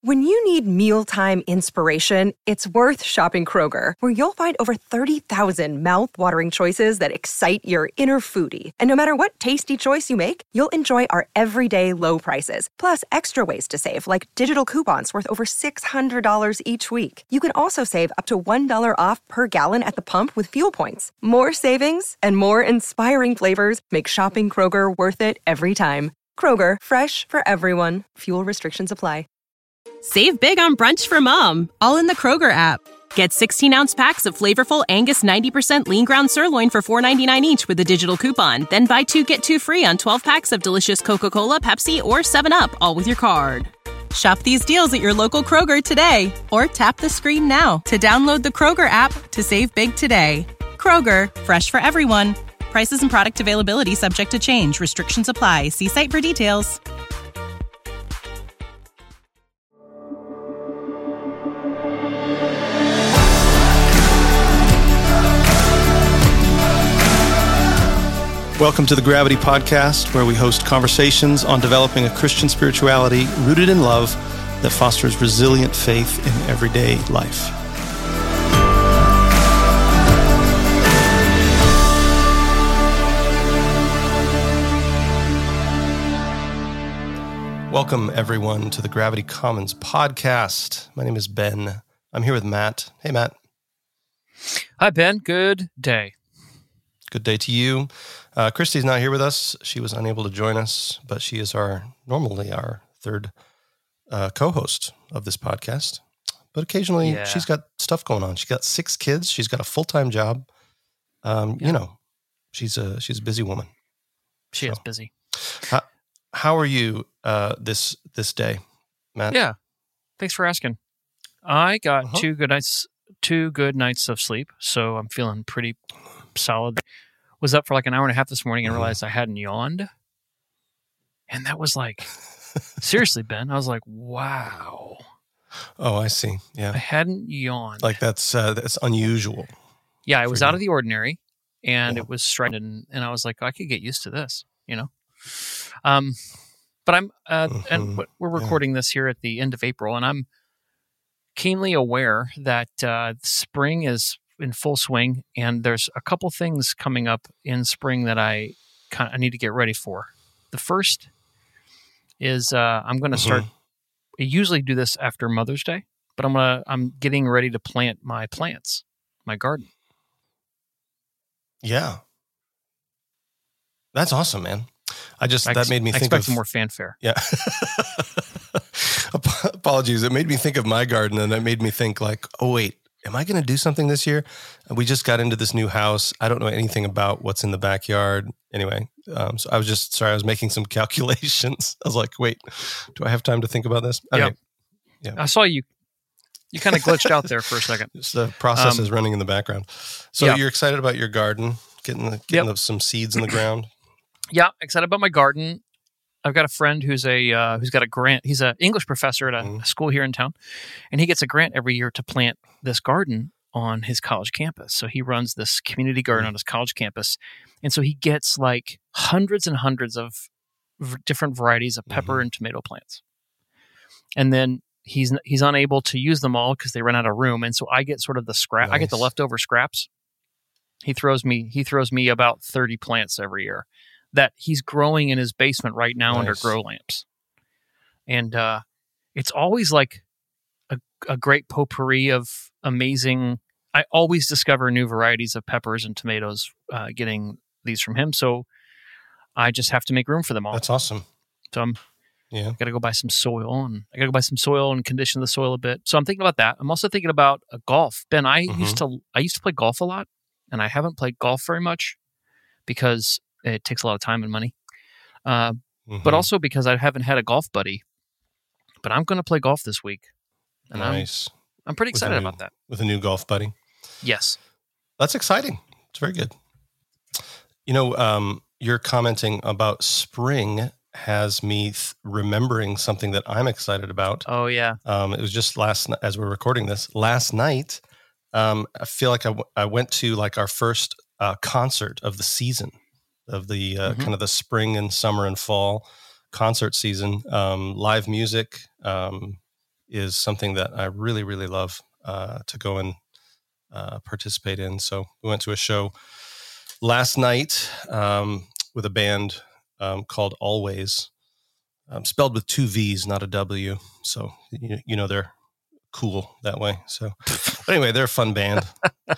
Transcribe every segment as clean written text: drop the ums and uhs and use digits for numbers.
When you need mealtime inspiration, it's worth shopping Kroger, where you'll find over 30,000 mouth-watering choices that excite your inner foodie. And no matter what tasty choice you make, you'll enjoy our everyday low prices, plus extra ways to save, like digital coupons worth over $600 each week. You can also save up to $1 off per gallon at the pump with fuel points. More savings and more inspiring flavors make shopping Kroger worth it every time. Kroger, fresh for everyone. Fuel restrictions apply. Save big on brunch for mom, all in the Kroger app. Get 16-ounce packs of flavorful Angus 90% lean ground sirloin for $4.99 each with a digital coupon. Then buy 2, get 2 free on 12 packs of delicious Coca-Cola, Pepsi, or 7-Up, all with your card. Shop these deals at your local Kroger today, or tap the screen now to download the Kroger app to save big today. Kroger, fresh for everyone. Prices and product availability subject to change. Restrictions apply. See site for details. Welcome to the Gravity Podcast, where we host conversations on developing a Christian spirituality rooted in love that fosters resilient faith in everyday life. Welcome, everyone, to the Gravity Commons Podcast. My name is Ben. I'm here with Matt. Hey, Matt. Hi, Ben. Good day. Good day to you. Christy's not here with us. She was unable to join us, but she is normally our third co-host of this podcast. But occasionally she's got stuff going on. She's got 6 kids. She's got a full-time job. You know, she's a busy woman. She is busy. How are you this day, Matt? Yeah. Thanks for asking. I got 2 good nights of sleep, so I'm feeling pretty solid. Was up for like an hour and a half this morning and realized I hadn't yawned. And that was like, seriously, Ben, I was like, wow. Oh, I see. Yeah. I hadn't yawned. Like that's unusual. Yeah, it was out of the ordinary and it was striking and I was like, I could get used to this, you know? But I'm, and we're recording this here at the end of April and I'm keenly aware that spring is in full swing, and there's a couple things coming up in spring that I need to get ready for. The first is I'm going to start. I usually do this after Mother's Day, but I'm getting ready to plant my plants, my garden. Yeah, that's awesome, man. That made me think of more fanfare. Yeah. Apologies. It made me think of my garden, and it made me think like, oh wait. Am I going to do something this year? We just got into this new house. I don't know anything about what's in the backyard. Anyway, so I was making some calculations. I was like, wait, do I have time to think about this? Okay. Yeah. I saw you kind of glitched out there for a second. The process is running in the background. So you're excited about your garden, getting some seeds in the ground? Yeah, excited about my garden. I've got a friend who's got a grant. He's an English professor at a school here in town, and he gets a grant every year to plant this garden on his college campus. So he runs this community garden on his college campus, and so he gets like hundreds and hundreds of different varieties of pepper and tomato plants. And then he's unable to use them all because they run out of room, and so I get sort of the scrap. Nice. I get the leftover scraps. He throws me about 30 plants every year that he's growing in his basement right now under grow lamps. And it's always like a great potpourri of amazing... I always discover new varieties of peppers and tomatoes getting these from him, so I just have to make room for them all. That's awesome. So I got to go buy some soil, and condition the soil a bit. So I'm thinking about that. I'm also thinking about golf. Ben, I used to play golf a lot, and I haven't played golf very much because it takes a lot of time and money, but also because I haven't had a golf buddy. But I'm going to play golf this week. And nice. I'm pretty excited about that. With a new golf buddy? Yes. That's exciting. It's very good. You know, you're commenting about spring has me remembering something that I'm excited about. Oh, yeah. It was just as we're recording this, last night, I feel like I went to like our first concert of the season, of the kind of the spring and summer and fall concert season, live music, is something that I really, really love to go and participate in. So we went to a show last night with a band called Always, spelled with 2 V's, not a W. So, you know, they're cool that way. So anyway, they're a fun band.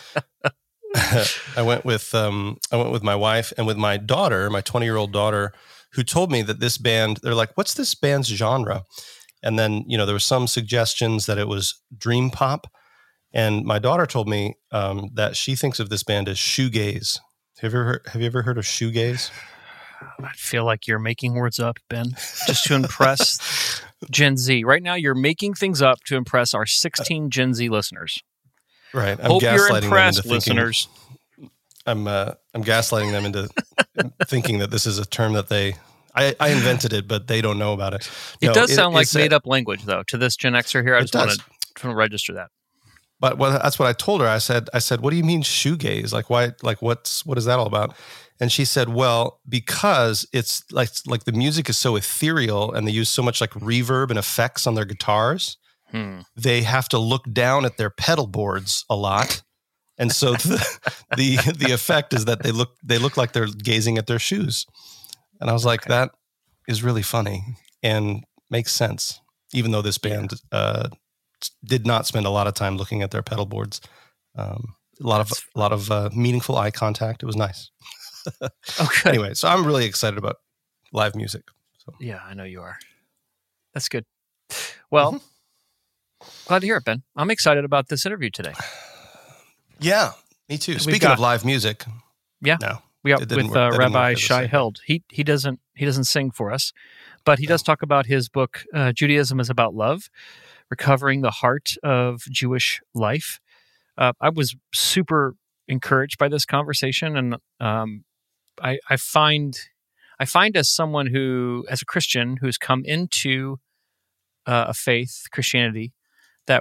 I went with my wife and with my daughter, my 20-year-old daughter, who told me that this band, they're like, what's this band's genre? And then, you know, there were some suggestions that it was dream pop. And my daughter told me that she thinks of this band as shoegaze. Have you ever heard of shoegaze? I feel like you're making words up, Ben, just to impress Gen Z. Right now, you're making things up to impress our 16 Gen Z listeners. Right. Hope you're impressed, listeners. I'm gaslighting them into thinking that this is a term that I invented it, but they don't know about it. No, it does sound like made-up language, though, to this Gen Xer here. I just want to register that. But that's what I told her. I said, what do you mean shoegaze? Like, why? Like, what is that all about? And she said, well, because it's like the music is so ethereal and they use so much like reverb and effects on their guitars, they have to look down at their pedal boards a lot. And so the effect is that they look like they're gazing at their shoes. And I was like, that is really funny and makes sense, even though this band did not spend a lot of time looking at their pedal boards. A lot of meaningful eye contact. It was nice. Okay. Anyway, so I'm really excited about live music. So. Yeah, I know you are. That's good. Well, glad to hear it, Ben. I'm excited about this interview today. Yeah, me too. Speaking of live music, we got with Rabbi Shai Held. He doesn't sing for us, but he does talk about his book. Judaism is about love, recovering the heart of Jewish life. I was super encouraged by this conversation, and I find as someone as a Christian who's come into a faith, Christianity, that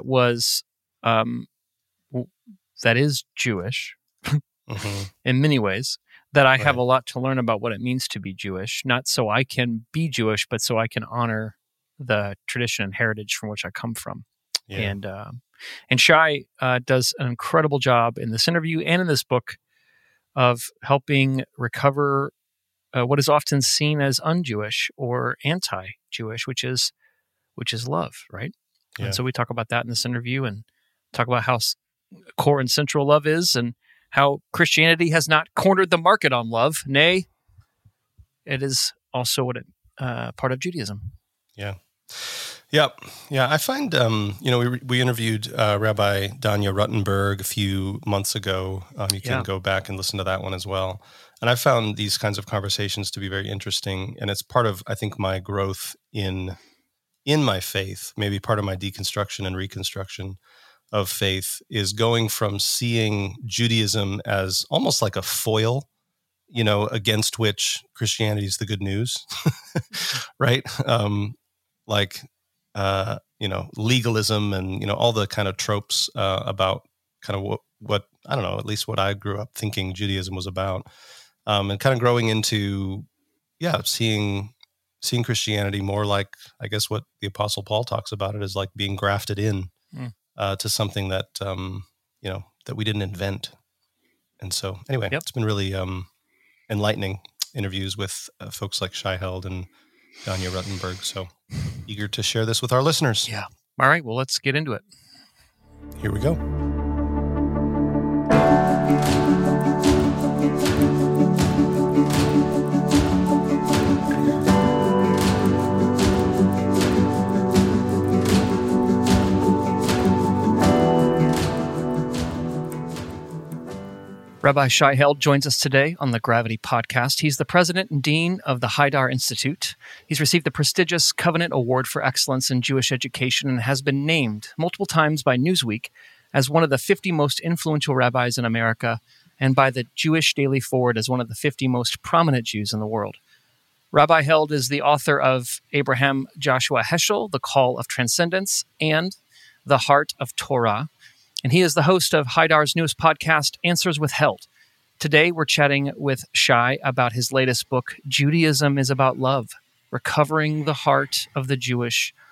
is Jewish in many ways, that I have a lot to learn about what it means to be Jewish, not so I can be Jewish, but so I can honor the tradition and heritage from which I come from. Yeah. And Shai does an incredible job in this interview and in this book of helping recover what is often seen as un-Jewish or anti-Jewish, which is love, right? Yeah. And so we talk about that in this interview and talk about how core and central love is and how Christianity has not cornered the market on love. Nay, it is also part of Judaism. Yeah. Yep. Yeah. I find, we interviewed Rabbi Danya Ruttenberg a few months ago. You can go back and listen to that one as well. And I found these kinds of conversations to be very interesting. And it's part of, I think, my growth in my faith, maybe part of my deconstruction and reconstruction of faith, is going from seeing Judaism as almost like a foil, against which Christianity is the good news, right? Legalism and, all the kind of tropes about kind of what I don't know, at least what I grew up thinking Judaism was about, and kind of growing into, seeing Christianity more like, I guess, what the Apostle Paul talks about it as, like being grafted in to something that, that we didn't invent. And so anyway, It's been really enlightening interviews with folks like Shai Held and Danya Ruttenberg. So eager to share this with our listeners. Yeah. All right. Well, let's get into it. Here we go. Rabbi Shai Held joins us today on the Gravity Podcast. He's the president and dean of the Haidar Institute. He's received the prestigious Covenant Award for Excellence in Jewish Education and has been named multiple times by Newsweek as one of the 50 most influential rabbis in America and by the Jewish Daily Forward as one of the 50 most prominent Jews in the world. Rabbi Held is the author of Abraham Joshua Heschel, The Call of Transcendence, and The Heart of Torah. And he is the host of Haidar's newest podcast, Answers with Held. Today, we're chatting with Shai about his latest book, Judaism is About Love, Recovering the Heart of the Jewish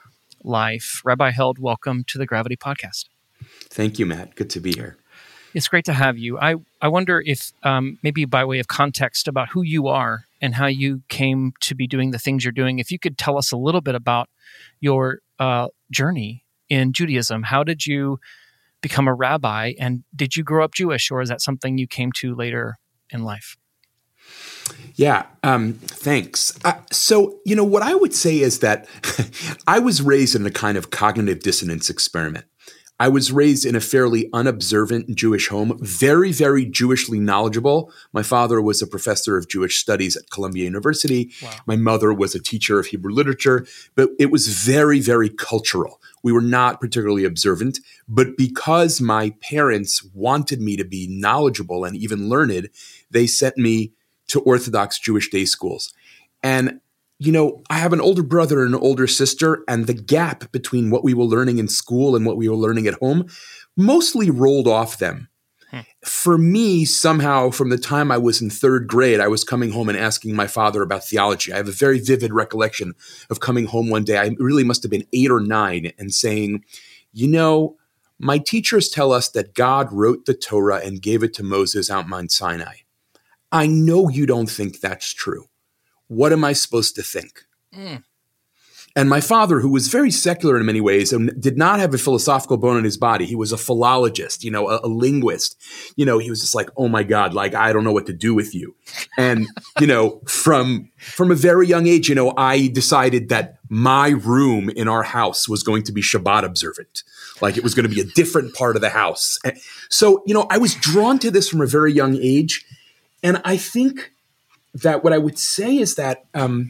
life. Rabbi Held, welcome to the Gravity Podcast. Thank you, Matt. Good to be here. It's great to have you. I wonder if maybe by way of context about who you are and how you came to be doing the things you're doing, if you could tell us a little bit about your journey in Judaism. How did you become a rabbi, and did you grow up Jewish, or is that something you came to later in life? Yeah, thanks. So, what I would say is that I was raised in a kind of cognitive dissonance experiment. I was raised in a fairly unobservant Jewish home, very, very Jewishly knowledgeable. My father was a professor of Jewish studies at Columbia University. Wow. My mother was a teacher of Hebrew literature, but it was very, very cultural. We were not particularly observant, but because my parents wanted me to be knowledgeable and even learned, they sent me to Orthodox Jewish day schools. And I have an older brother and an older sister, and the gap between what we were learning in school and what we were learning at home mostly rolled off them. For me, somehow, from the time I was in third grade, I was coming home and asking my father about theology. I have a very vivid recollection of coming home one day. I really must have been 8 or 9 and saying, my teachers tell us that God wrote the Torah and gave it to Moses out Mount Sinai. I know you don't think that's true. What am I supposed to think? And my father, who was very secular in many ways and did not have a philosophical bone in his body, he was a philologist, a linguist. He was just like, oh my God, I don't know what to do with you. And, from a very young age, I decided that my room in our house was going to be Shabbat observant. It was going to be a different part of the house. So, I was drawn to this from a very young age. And I think that what I would say is that I'm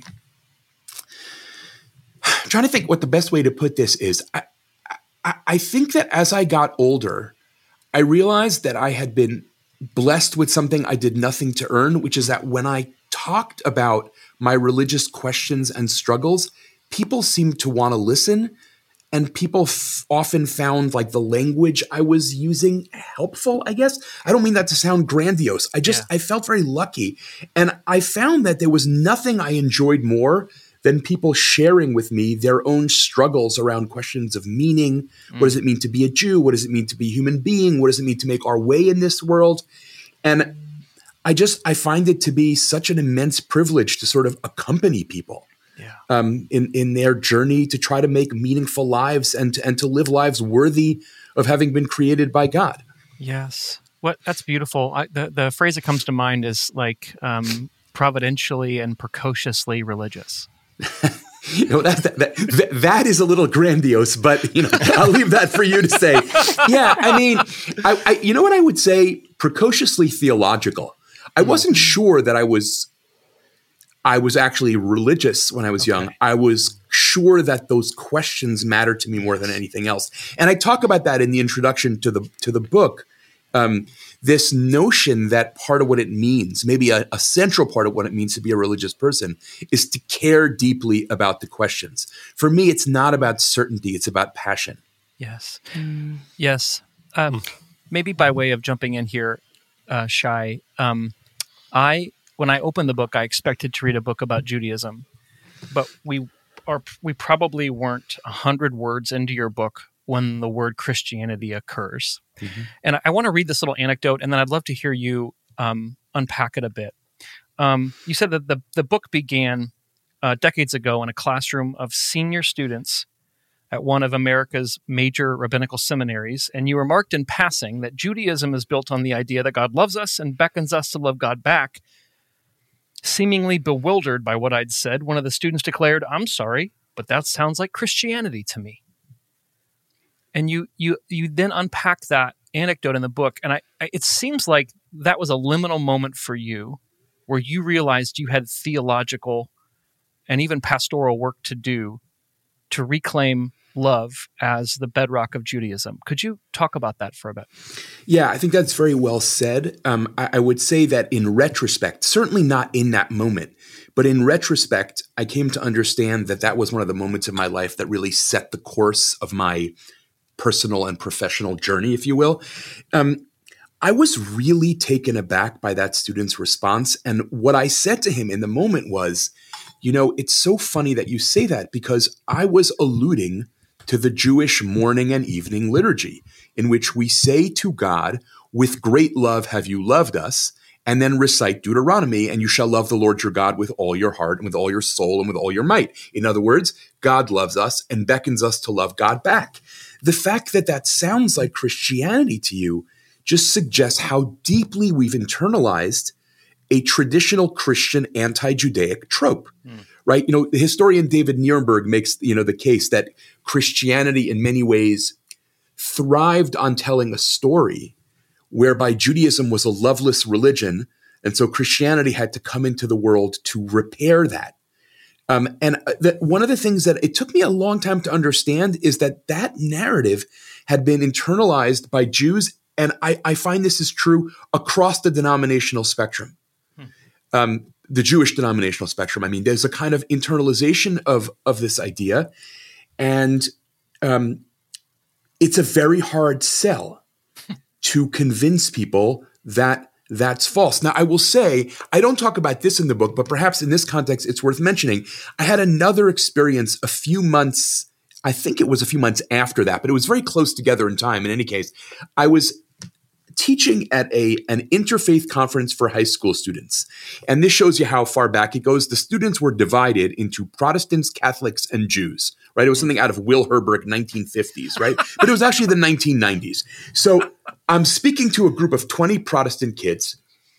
trying to think what the best way to put this is. I think that as I got older, I realized that I had been blessed with something I did nothing to earn, which is that when I talked about my religious questions and struggles, people seemed to want to listen. And people often found the language I was using helpful, I guess. I don't mean that to sound grandiose. I felt very lucky. And I found that there was nothing I enjoyed more than people sharing with me their own struggles around questions of meaning. What does it mean to be a Jew? What does it mean to be a human being? What does it mean to make our way in this world? And I find it to be such an immense privilege to sort of accompany people. In their journey to try to make meaningful lives and to live lives worthy of having been created by God. Yes. That's beautiful. The phrase that comes to mind is providentially and precociously religious. That is a little grandiose, but I'll leave that for you to say. Yeah, I mean, I what I would say? Precociously theological. I wasn't sure that I was actually religious when I was young. I was sure that those questions mattered to me more than anything else. And I talk about that in the introduction to the book. This notion that part of what it means, maybe a central part of what it means to be a religious person, is to care deeply about the questions. For me, it's not about certainty. It's about passion. Yes. Yes. Maybe by way of jumping in here, Shai, when I opened the book, I expected to read a book about Judaism, but we probably weren't 100 words into your book when the word Christianity occurs. Mm-hmm. And I want to read this little anecdote, and then I'd love to hear you unpack it a bit. You said that the book began decades ago in a classroom of senior students at one of America's major rabbinical seminaries, and you remarked in passing that Judaism is built on the idea that God loves us and beckons us to love God back. Seemingly bewildered by what I'd said, one of the students declared, "I'm sorry, but that sounds like Christianity to me." And you then unpack that anecdote in the book, and it seems like that was a liminal moment for you, where you realized you had theological and even pastoral work to do to reclaim love as the bedrock of Judaism. Could you talk about that for a bit? Yeah, I think that's very well said. I would say that in retrospect, certainly not in that moment, but in retrospect, I came to understand that that was one of the moments of my life that really set the course of my personal and professional journey, if you will. I was really taken aback by that student's response. And what I said to him in the moment was, it's so funny that you say that, because I was alluding to the Jewish morning and evening liturgy, in which we say to God, with great love have you loved us, and then recite Deuteronomy, and you shall love the Lord your God with all your heart and with all your soul and with all your might. In other words, God loves us and beckons us to love God back. The fact that that sounds like Christianity to you just suggests how deeply we've internalized a traditional Christian anti-Judaic trope, right? The historian David Nirenberg makes, the case that Christianity in many ways thrived on telling a story whereby Judaism was a loveless religion, and so Christianity had to come into the world to repair that. One of the things that it took me a long time to understand is that narrative had been internalized by Jews, and I find this is true across the denominational spectrum, the Jewish denominational spectrum. I mean, there's a kind of internalization of this idea, and it's a very hard sell to convince people that that's false. Now, I will say, I don't talk about this in the book, but perhaps in this context, it's worth mentioning. I had another experience a few months, I think it was a few months after that, but it was very close together in time. In any case, I was teaching at an interfaith conference for high school students. And this shows you how far back it goes. The students were divided into Protestants, Catholics, and Jews, right? It was something out of Will Herberg, 1950s, right? But it was actually the 1990s. So I'm speaking to a group of 20 Protestant kids.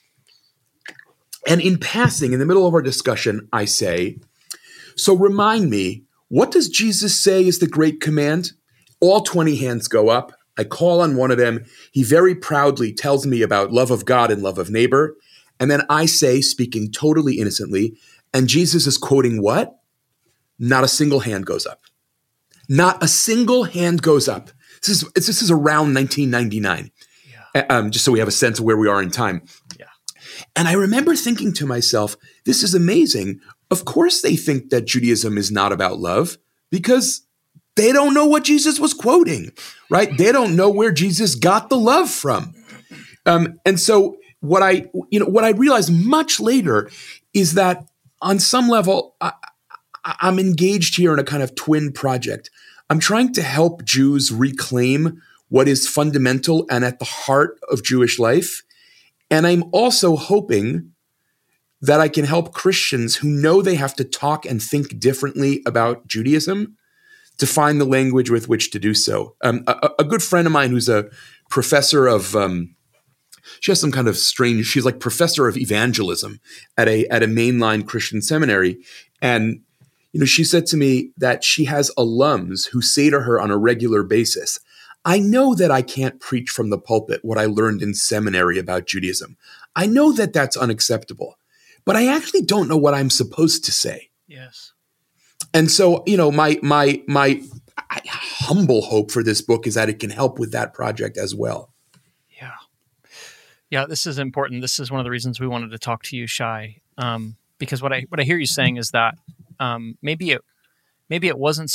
And in passing, in the middle of our discussion, I say, so remind me, what does Jesus say is the great command? All 20 hands go up. I call on one of them. He very proudly tells me about love of God and love of neighbor. And then I say, speaking totally innocently, and Jesus is quoting what? Not a single hand goes up. Not a single hand goes up. This is around 1999, just so we have a sense of where we are in time. Yeah. And I remember thinking to myself, this is amazing. Of course they think that Judaism is not about love because they don't know what Jesus was quoting, right? They don't know where Jesus got the love from. And so what I realized much later is that on some level, I'm engaged here in a kind of twin project. I'm trying to help Jews reclaim what is fundamental and at the heart of Jewish life. And I'm also hoping that I can help Christians who know they have to talk and think differently about Judaism to find the language with which to do so. A good friend of mine who's a professor of, she has some kind of strange, she's like professor of evangelism at a mainline Christian seminary. And, she said to me that she has alums who say to her on a regular basis, I know that I can't preach from the pulpit what I learned in seminary about Judaism. I know that that's unacceptable, but I actually don't know what I'm supposed to say. Yes. And so, my humble hope for this book is that it can help with that project as well. Yeah. Yeah, this is important. This is one of the reasons we wanted to talk to you, Shai, because what I hear you saying is that maybe it wasn't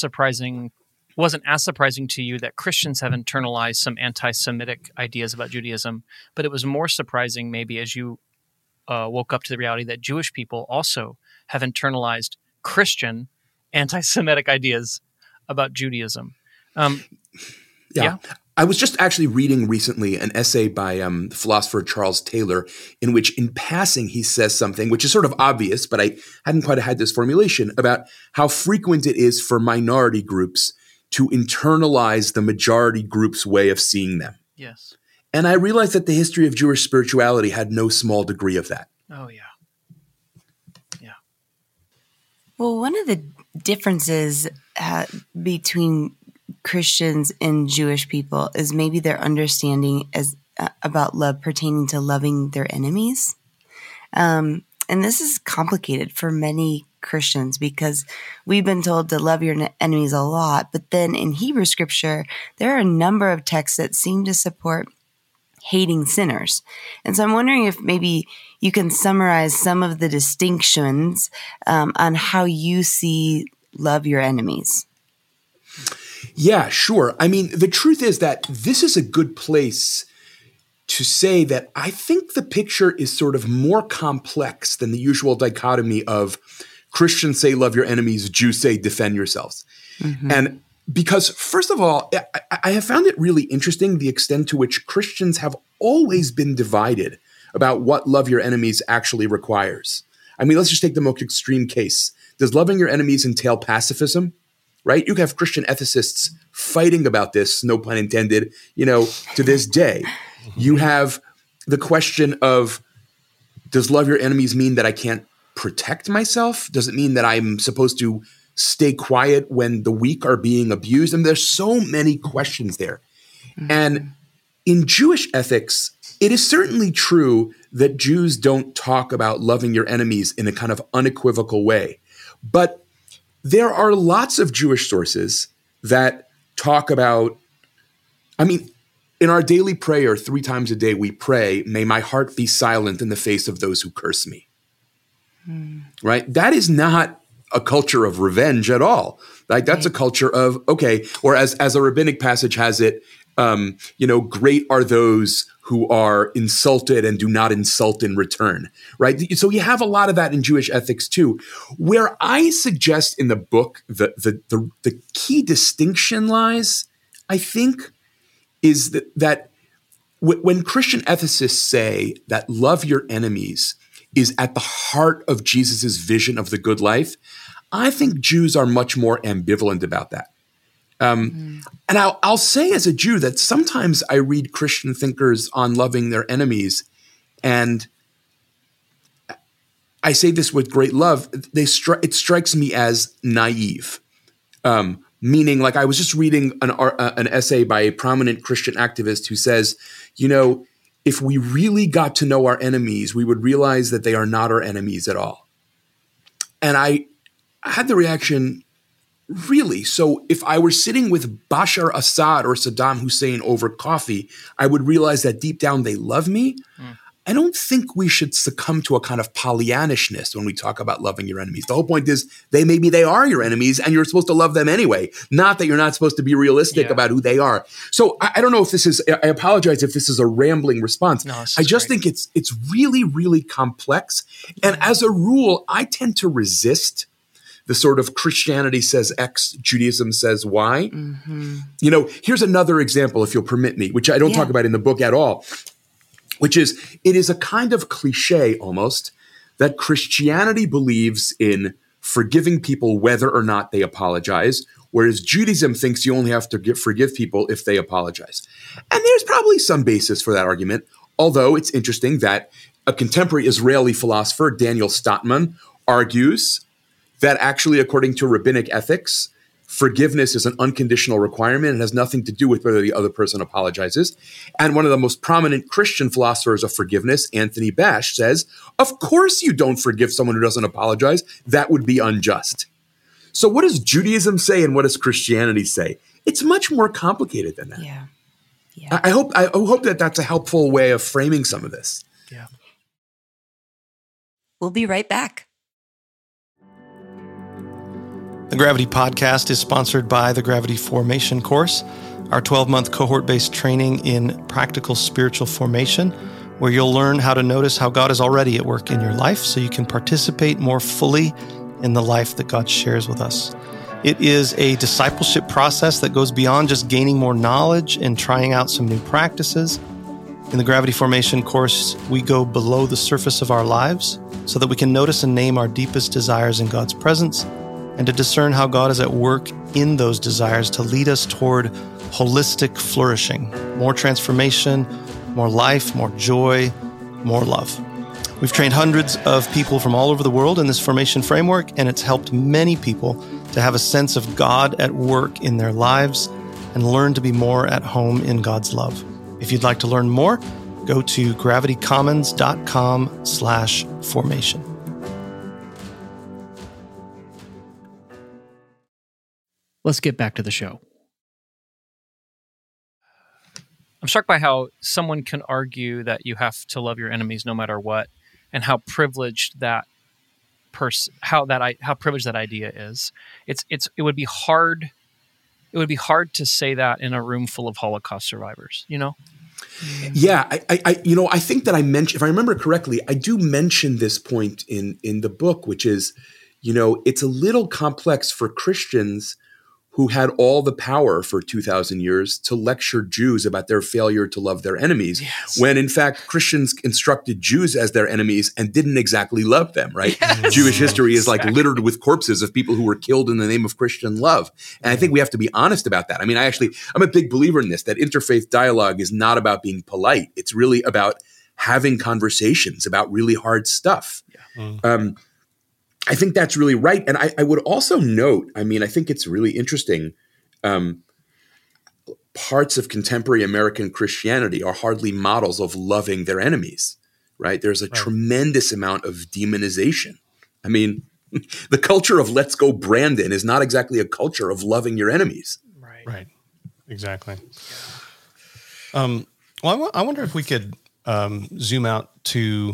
as surprising to you that Christians have internalized some anti-Semitic ideas about Judaism, but it was more surprising maybe as you woke up to the reality that Jewish people also have internalized Christian anti-Semitic ideas about Judaism. Yeah. I was just actually reading recently an essay by the philosopher Charles Taylor, in which in passing he says something which is sort of obvious, but I hadn't quite had this formulation about how frequent it is for minority groups to internalize the majority group's way of seeing them. Yes. And I realized that the history of Jewish spirituality had no small degree of that. Oh, yeah. Yeah. Well, one of the differences between Christians and Jewish people is maybe their understanding about love pertaining to loving their enemies. And this is complicated for many Christians because we've been told to love your enemies a lot. But then in Hebrew scripture, there are a number of texts that seem to support hating sinners. And so I'm wondering if maybe you can summarize some of the distinctions on how you see love your enemies. Yeah, sure. I mean, the truth is that this is a good place to say that I think the picture is sort of more complex than the usual dichotomy of Christians say love your enemies, Jews say defend yourselves. Mm-hmm. And Because first of all, I have found it really interesting the extent to which Christians have always been divided about what love your enemies actually requires. I mean, let's just take the most extreme case. Does loving your enemies entail pacifism? Right? You have Christian ethicists fighting about this, no pun intended, to this day. You have the question of, does love your enemies mean that I can't protect myself? Does it mean that I'm supposed to stay quiet when the weak are being abused? And there's so many questions there. Mm-hmm. And in Jewish ethics, it is certainly true that Jews don't talk about loving your enemies in a kind of unequivocal way. But there are lots of Jewish sources that talk about, in our daily prayer 3 times a day, we pray, may my heart be silent in the face of those who curse me. Right? That is not a culture of revenge at all. Like that's a culture of, okay, or as a rabbinic passage has it, great are those who are insulted and do not insult in return, right? So you have a lot of that in Jewish ethics too. Where I suggest in the book the key distinction lies, I think, is that when Christian ethicists say that love your enemies is at the heart of Jesus's vision of the good life, I think Jews are much more ambivalent about that. And I'll say as a Jew that sometimes I read Christian thinkers on loving their enemies, and I say this with great love, it strikes me as naive. Meaning, like I was just reading an essay by a prominent Christian activist who says, if we really got to know our enemies, we would realize that they are not our enemies at all. And I had the reaction, really? So if I were sitting with Bashar Assad or Saddam Hussein over coffee, I would realize that deep down they love me? I don't think we should succumb to a kind of Pollyannishness when we talk about loving your enemies. The whole point is maybe they are your enemies and you're supposed to love them anyway, not that you're not supposed to be realistic about who they are. So I don't know if this is, I apologize if this is a rambling response. No, I just think it's really, really complex. And as a rule, I tend to resist the sort of Christianity says X, Judaism says Y. Mm-hmm. Here's another example, if you'll permit me, which I don't talk about in the book at all, which is, it is a kind of cliche almost that Christianity believes in forgiving people whether or not they apologize, whereas Judaism thinks you only have to forgive people if they apologize. And there's probably some basis for that argument, although it's interesting that a contemporary Israeli philosopher, Daniel Stotman, argues that actually, according to rabbinic ethics, forgiveness is an unconditional requirement. It has nothing to do with whether the other person apologizes. And one of the most prominent Christian philosophers of forgiveness, Anthony Bash, says, of course you don't forgive someone who doesn't apologize. That would be unjust. So what does Judaism say and what does Christianity say? It's much more complicated than that. Yeah. I hope that that's a helpful way of framing some of this. Yeah. We'll be right back. The Gravity Podcast is sponsored by the Gravity Formation course, our 12-month cohort-based training in practical spiritual formation, where you'll learn how to notice how God is already at work in your life so you can participate more fully in the life that God shares with us. It is a discipleship process that goes beyond just gaining more knowledge and trying out some new practices. In the Gravity Formation course, we go below the surface of our lives so that we can notice and name our deepest desires in God's presence, and to discern how God is at work in those desires to lead us toward holistic flourishing, more transformation, more life, more joy, more love. We've trained hundreds of people from all over the world in this formation framework, and it's helped many people to have a sense of God at work in their lives and learn to be more at home in God's love. If you'd like to learn more, go to gravitycommons.com/formation. Let's get back to the show. I'm struck by how someone can argue that you have to love your enemies no matter what, and how privileged that how privileged that idea is. It would be hard. It would be hard to say that in a room full of Holocaust survivors. Yeah, I think that I mentioned, if I remember correctly, I do mention this point in the book, which is, it's a little complex for Christians who had all the power for 2,000 years to lecture Jews about their failure to love their enemies, when in fact Christians instructed Jews as their enemies and didn't exactly love them, right? Yes. Jewish history is like littered with corpses of people who were killed in the name of Christian love. And I think we have to be honest about that. I mean, I'm a big believer in this, that interfaith dialogue is not about being polite. It's really about having conversations about really hard stuff. Yeah. I think that's really right. And I would also note, I mean, I think it's really interesting. Parts of contemporary American Christianity are hardly models of loving their enemies, right? There's a tremendous amount of demonization. I mean, the culture of let's go Brandon is not exactly a culture of loving your enemies. Right. Exactly. Well, I wonder if we could zoom out to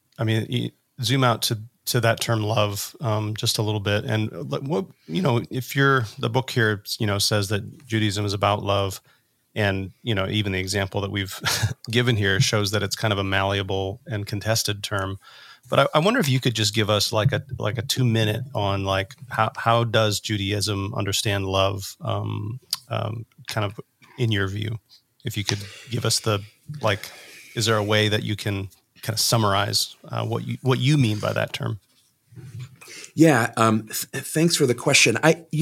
that term love just a little bit. And what, if the book here, says that Judaism is about love, and, even the example that we've given here shows that it's kind of a malleable and contested term. But I wonder if you could just give us like a 2-minute on like how does Judaism understand love, kind of in your view? If you could give us is there a way that you can kind of summarize what you mean by that term? Yeah, thanks for the question.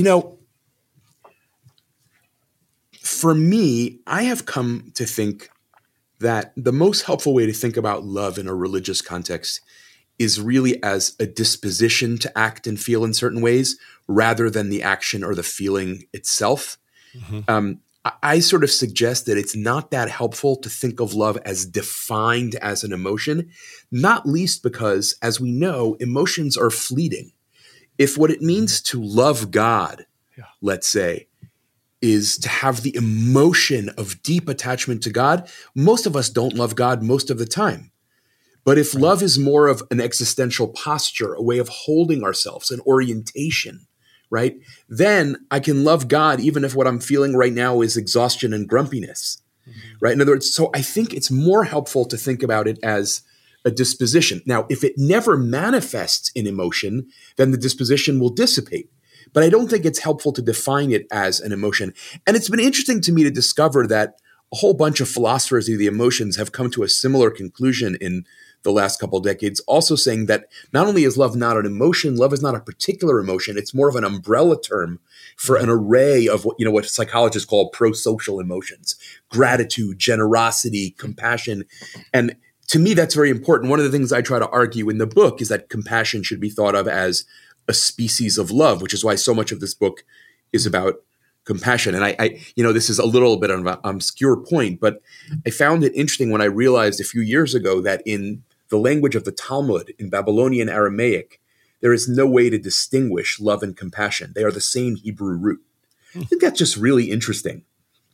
For me, I have come to think that the most helpful way to think about love in a religious context is really as a disposition to act and feel in certain ways, rather than the action or the feeling itself. Mm-hmm. I sort of suggest that it's not that helpful to think of love as defined as an emotion, not least because, as we know, emotions are fleeting. If what it means to love God, let's say, is to have the emotion of deep attachment to God, most of us don't love God most of the time. But if love is more of an existential posture, a way of holding ourselves, an orientation, right? Then I can love God even if what I'm feeling right now is exhaustion and grumpiness, right? In other words, so I think it's more helpful to think about it as a disposition. Now, if it never manifests in emotion, then the disposition will dissipate. But I don't think it's helpful to define it as an emotion. And it's been interesting to me to discover that a whole bunch of philosophers of the emotions have come to a similar conclusion in the last couple of decades, also saying that not only is love not an emotion, love is not a particular emotion, it's more of an umbrella term for an array of what psychologists call pro-social emotions: gratitude, generosity, compassion. And to me, that's very important. One of the things I try to argue in the book is that compassion should be thought of as a species of love, which is why so much of this book is about compassion. And I this is a little bit of an obscure point, but I found it interesting when I realized a few years ago that in the language of the Talmud, in Babylonian Aramaic, there is no way to distinguish love and compassion. They are the same Hebrew root. I think that's just really interesting.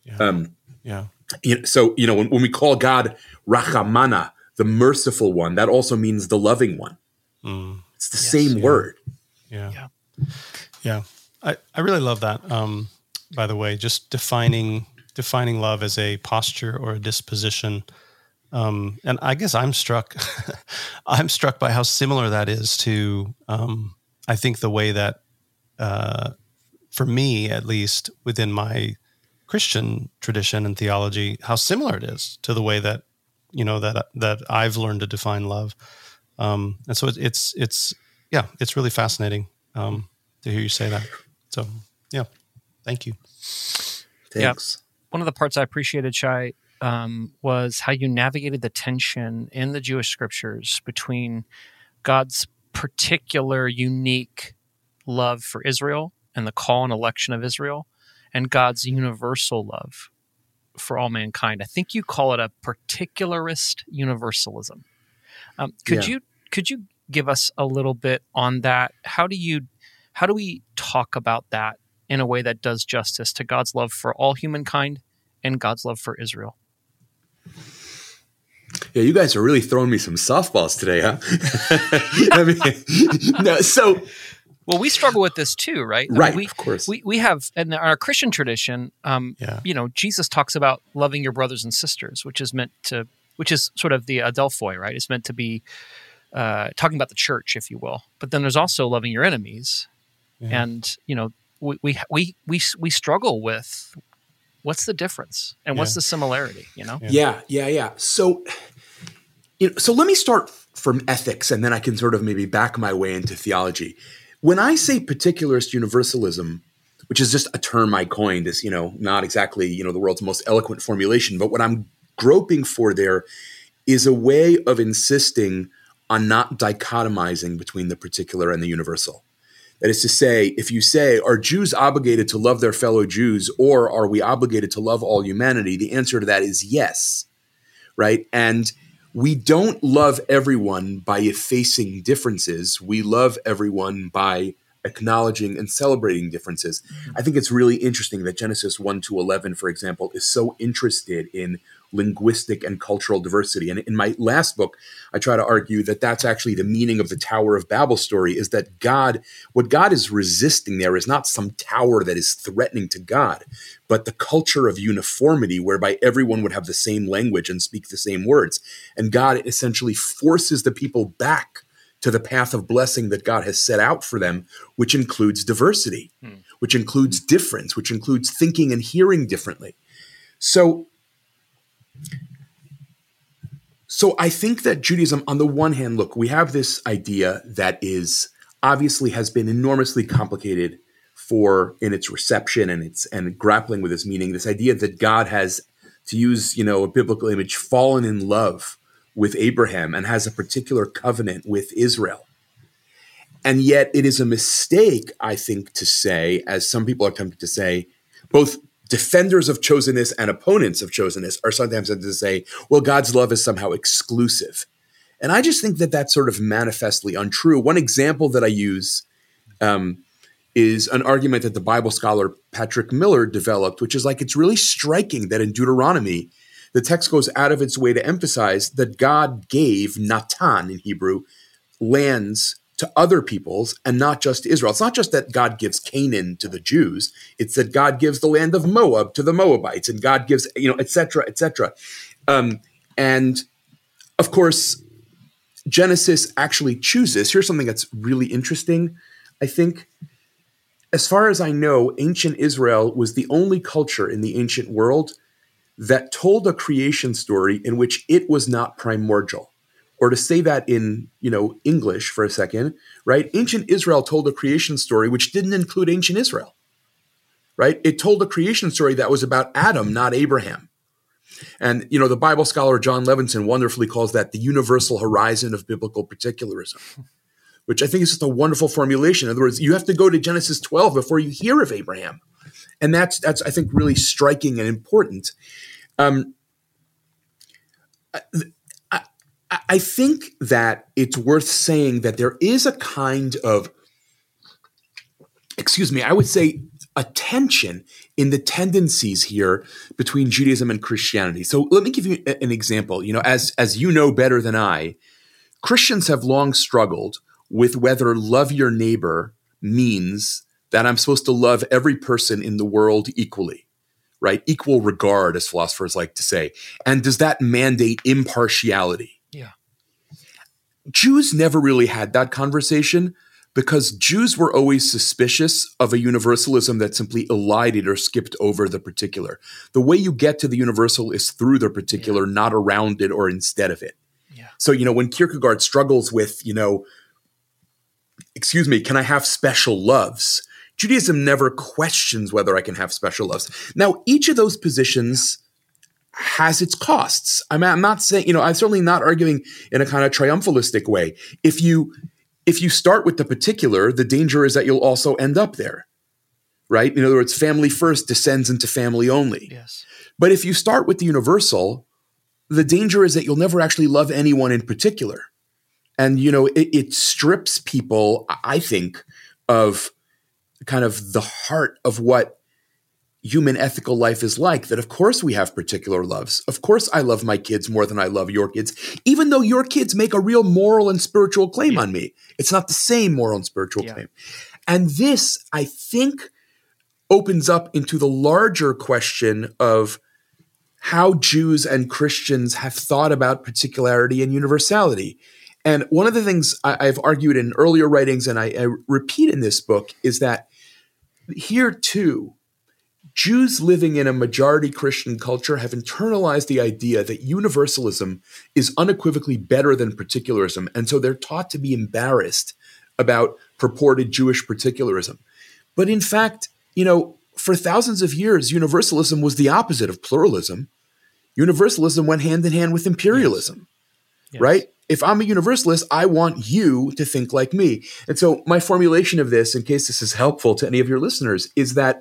So, when we call God Rachamana, the merciful one, that also means the loving one. It's the same word. Yeah. I really love that. By the way, just defining love as a posture or a disposition. And I guess I'm struck by how similar that is to, I think the way that, for me, at least within my Christian tradition and theology, how similar it is to the way that, that I've learned to define love. And so it's really fascinating, to hear you say that. So, thank you. Thanks. Yeah. One of the parts I appreciated, Shai, was how you navigated the tension in the Jewish scriptures between God's particular unique love for Israel and the call and election of Israel, and God's universal love for all mankind. I think you call it a particularist universalism. Could you give us a little bit on that? How do we talk about that in a way that does justice to God's love for all humankind and God's love for Israel? Yeah, you guys are really throwing me some softballs today, huh? Well, we struggle with this too, right? Of course. We have, in our Christian tradition, Jesus talks about loving your brothers and sisters, which is sort of the adelphoi, right? It's meant to be talking about the church, if you will. But then there's also loving your enemies. Yeah. And, we struggle with what's the difference and what's the similarity, you know? Yeah. So let me start from ethics, and then I can sort of maybe back my way into theology. When I say particularist universalism, which is just a term I coined, is, not exactly, the world's most eloquent formulation, but what I'm groping for there is a way of insisting on not dichotomizing between the particular and the universal. That is to say, if you say, are Jews obligated to love their fellow Jews, or are we obligated to love all humanity? The answer to that is yes, right? And we don't love everyone by effacing differences. We love everyone by acknowledging and celebrating differences. I think it's really interesting that Genesis 1-11, for example, is so interested in linguistic and cultural diversity. And in my last book, I try to argue that that's actually the meaning of the Tower of Babel story, is that what God is resisting there is not some tower that is threatening to God, but the culture of uniformity whereby everyone would have the same language and speak the same words. And God essentially forces the people back to the path of blessing that God has set out for them, which includes diversity, which includes difference, which includes thinking and hearing differently. So I think that Judaism, on the one hand, look, we have this idea that is obviously has been enormously complicated in its reception and grappling with its meaning. This idea that God has, to use a biblical image, fallen in love with Abraham and has a particular covenant with Israel. And yet it is a mistake, I think, to say, as some people are tempted to say, both defenders of chosenness and opponents of chosenness are sometimes tempted to say, well, God's love is somehow exclusive. And I just think that that's sort of manifestly untrue. One example that I use is an argument that the Bible scholar Patrick Miller developed, which is it's really striking that in Deuteronomy, the text goes out of its way to emphasize that God gave, Natan in Hebrew, lands to other peoples and not just to Israel. It's not just that God gives Canaan to the Jews. It's that God gives the land of Moab to the Moabites, and God gives, et cetera, et cetera. And of course, Genesis actually chooses. Here's something that's really interesting, I think. As far as I know, ancient Israel was the only culture in the ancient world that told a creation story in which it was not primordial. Or to say that in, English for a second, right? Ancient Israel told a creation story which didn't include ancient Israel, right? It told a creation story that was about Adam, not Abraham. And, the Bible scholar John Levinson wonderfully calls that the universal horizon of biblical particularism, which I think is just a wonderful formulation. In other words, you have to go to Genesis 12 before you hear of Abraham. And that's I think, really striking and important. I think that it's worth saying that there is a kind of, I would say a tension in the tendencies here between Judaism and Christianity. So let me give you an example. As you know better than I, Christians have long struggled with whether love your neighbor means that I'm supposed to love every person in the world equally. Right? Equal regard, as philosophers like to say. And does that mandate impartiality? Yeah. Jews never really had that conversation because Jews were always suspicious of a universalism that simply elided or skipped over the particular. The way you get to the universal is through the particular, not around it or instead of it. Yeah. So, when Kierkegaard struggles with, can I have special loves? Judaism never questions whether I can have special loves. Now, each of those positions has its costs. I'm not saying, I'm certainly not arguing in a kind of triumphalistic way. If you start with the particular, the danger is that you'll also end up there, right? In other words, family first descends into family only. Yes. But if you start with the universal, the danger is that you'll never actually love anyone in particular. And, it strips people, I think, of kind of the heart of what human ethical life is like, that of course we have particular loves. Of course I love my kids more than I love your kids, even though your kids make a real moral and spiritual claim on me. It's not the same moral and spiritual claim. And this, I think, opens up into the larger question of how Jews and Christians have thought about particularity and universality. And one of the things I've argued in earlier writings, and I repeat in this book, is that here too, Jews living in a majority Christian culture have internalized the idea that universalism is unequivocally better than particularism. And so they're taught to be embarrassed about purported Jewish particularism. But in fact, for thousands of years, universalism was the opposite of pluralism. Universalism went hand in hand with imperialism, Yes. right? If I'm a universalist, I want you to think like me. And so my formulation of this, in case this is helpful to any of your listeners, is that,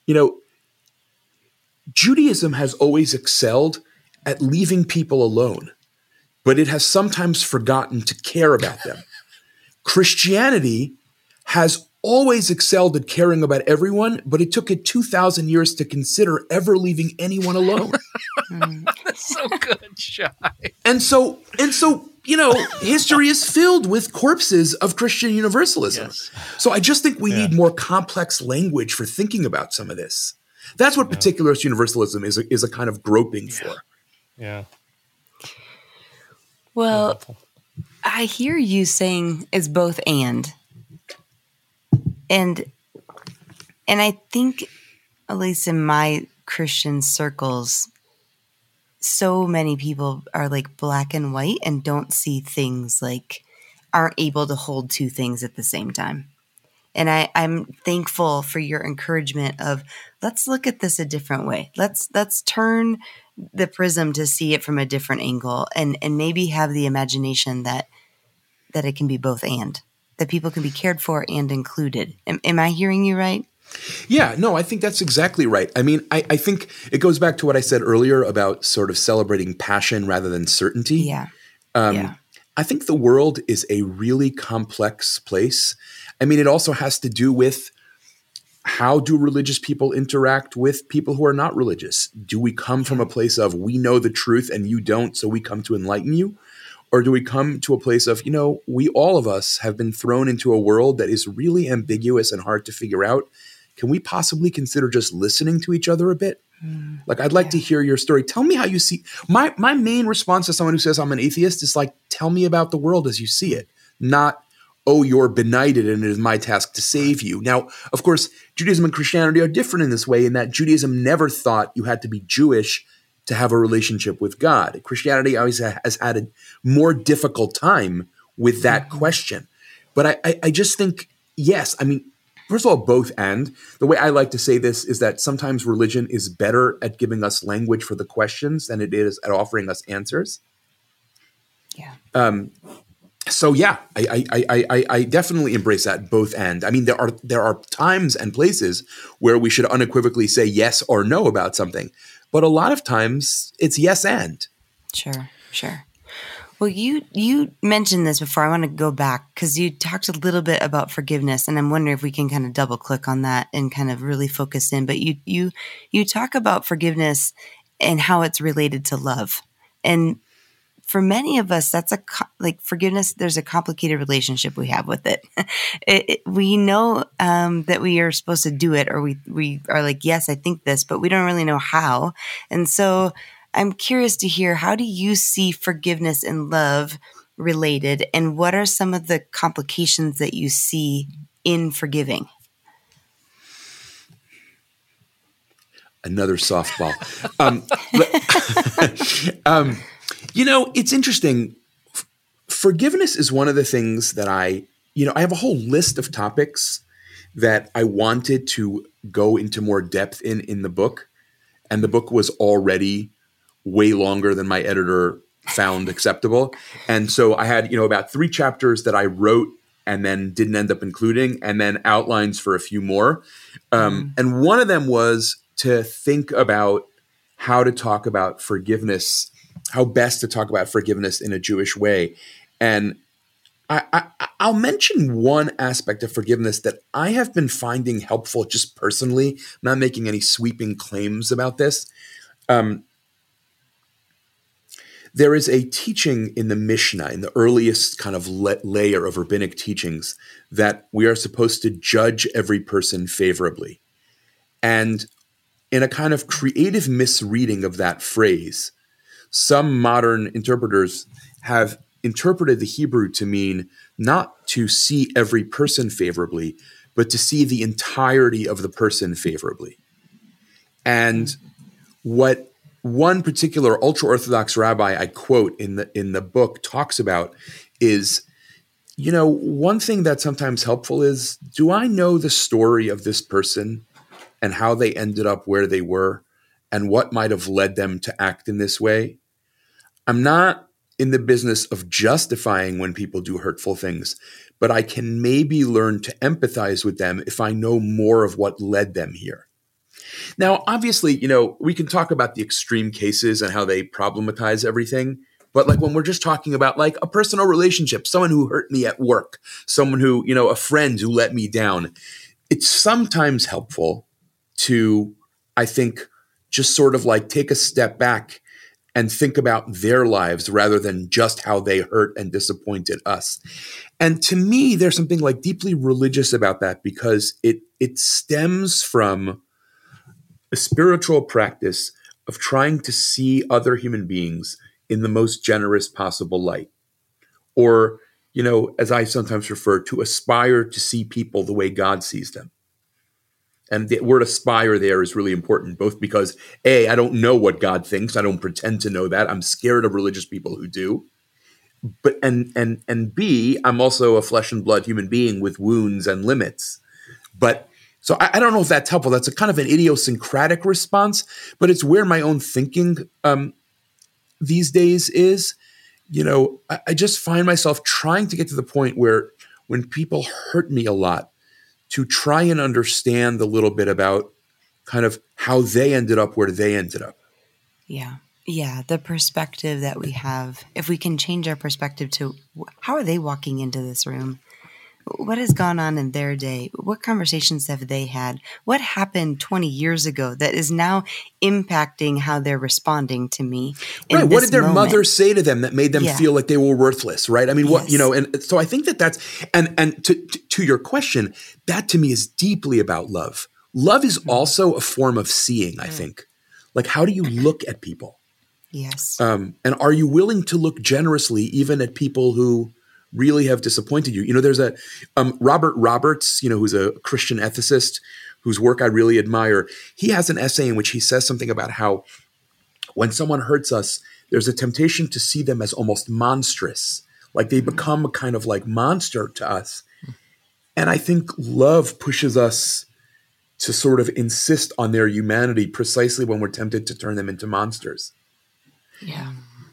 Judaism has always excelled at leaving people alone, but it has sometimes forgotten to care about them. Christianity has always excelled at caring about everyone, but it took it 2,000 years to consider ever leaving anyone alone. That's so good, Shai. And so, history is filled with corpses of Christian universalism. Yes. So I just think we need more complex language for thinking about some of this. That's what particularist universalism is a kind of groping for. Yeah. Well, I hear you saying it's both and I think, at least in my Christian circles, so many people are like black and white and don't see things, like aren't able to hold two things at the same time. And I'm thankful for your encouragement of, let's look at this a different way. Let's turn the prism to see it from a different angle, and maybe have the imagination that it can be both and, that people can be cared for and included. Am I hearing you right? Yeah, no, I think that's exactly right. I mean, I think it goes back to what I said earlier about sort of celebrating passion rather than certainty. Yeah. I think the world is a really complex place. I mean, it also has to do with, how do religious people interact with people who are not religious? Do we come from a place of, we know the truth and you don't, so we come to enlighten you? Or do we come to a place of, we, all of us, have been thrown into a world that is really ambiguous and hard to figure out. Can we possibly consider just listening to each other a bit? Like, I'd like to hear your story. Tell me how you see. My main response to someone who says I'm an atheist is like, tell me about the world as you see it, not, oh, you're benighted and it is my task to save you. Now, of course, Judaism and Christianity are different in this way, in that Judaism never thought you had to be Jewish to have a relationship with God. Christianity always has had a more difficult time with that question. But I just think, yes, I mean, first of all, both and. The way I like to say this is that sometimes religion is better at giving us language for the questions than it is at offering us answers. Yeah. So yeah, I definitely embrace that both and. I mean, there are times and places where we should unequivocally say yes or no about something, but a lot of times it's yes and. Sure. Well, you mentioned this before. I want to go back because you talked a little bit about forgiveness, and I'm wondering if we can kind of double click on that and kind of really focus in. But you talk about forgiveness and how it's related to love, and for many of us, that's like forgiveness. There's a complicated relationship we have with it. We know that we are supposed to do it, or we are like, yes, I think this, but we don't really know how. And so I'm curious to hear, how do you see forgiveness and love related, and what are some of the complications that you see in forgiving? Another softball. It's interesting. Forgiveness is one of the things that I have a whole list of topics that I wanted to go into more depth in the book. And the book was already way longer than my editor found acceptable. And so I had, about 3 chapters that I wrote and then didn't end up including, and then outlines for a few more. And one of them was to think about how to talk about forgiveness, how best to talk about forgiveness in a Jewish way. And I'll mention one aspect of forgiveness that I have been finding helpful just personally. I'm not making any sweeping claims about this. There is a teaching in the Mishnah, in the earliest kind of layer of rabbinic teachings, that we are supposed to judge every person favorably. And in a kind of creative misreading of that phrase, some modern interpreters have interpreted the Hebrew to mean not to see every person favorably, but to see the entirety of the person favorably. And what one particular ultra-Orthodox rabbi I quote in the book talks about is, one thing that's sometimes helpful is, do I know the story of this person and how they ended up where they were and what might have led them to act in this way? I'm not in the business of justifying when people do hurtful things, but I can maybe learn to empathize with them if I know more of what led them here. Now, obviously, we can talk about the extreme cases and how they problematize everything. But like when we're just talking about like a personal relationship, someone who hurt me at work, someone who, a friend who let me down, it's sometimes helpful to, I think, just sort of like take a step back and think about their lives rather than just how they hurt and disappointed us. And to me, there's something like deeply religious about that because it stems from a spiritual practice of trying to see other human beings in the most generous possible light. Or, as I sometimes refer to, aspire to see people the way God sees them. And the word aspire there is really important, both because A, I don't know what God thinks. I don't pretend to know that. I'm scared of religious people who do. But and B, I'm also a flesh and blood human being with wounds and limits. But so I don't know if that's helpful. That's a kind of an idiosyncratic response, but it's where my own thinking these days is. I just find myself trying to get to the point where when people hurt me a lot, to try and understand a little bit about kind of how they ended up where they ended up. Yeah. Yeah. The perspective that we have, if we can change our perspective to how are they walking into this room? What has gone on in their day? What conversations have they had? What happened 20 years ago that is now impacting how they're responding to me? Right. What did their mother say to them that made them feel like they were worthless? Right. I mean, and so I think that's, and to your question, that to me is deeply about love. Love is also a form of seeing, I think. Like, how do you look at people? Yes. And are you willing to look generously even at people who really have disappointed you? There's a Robert Roberts, who's a Christian ethicist whose work I really admire. He has an essay in which he says something about how when someone hurts us, there's a temptation to see them as almost monstrous, like they become a kind of like monster to us. And I think love pushes us to sort of insist on their humanity precisely when we're tempted to turn them into monsters. Yeah.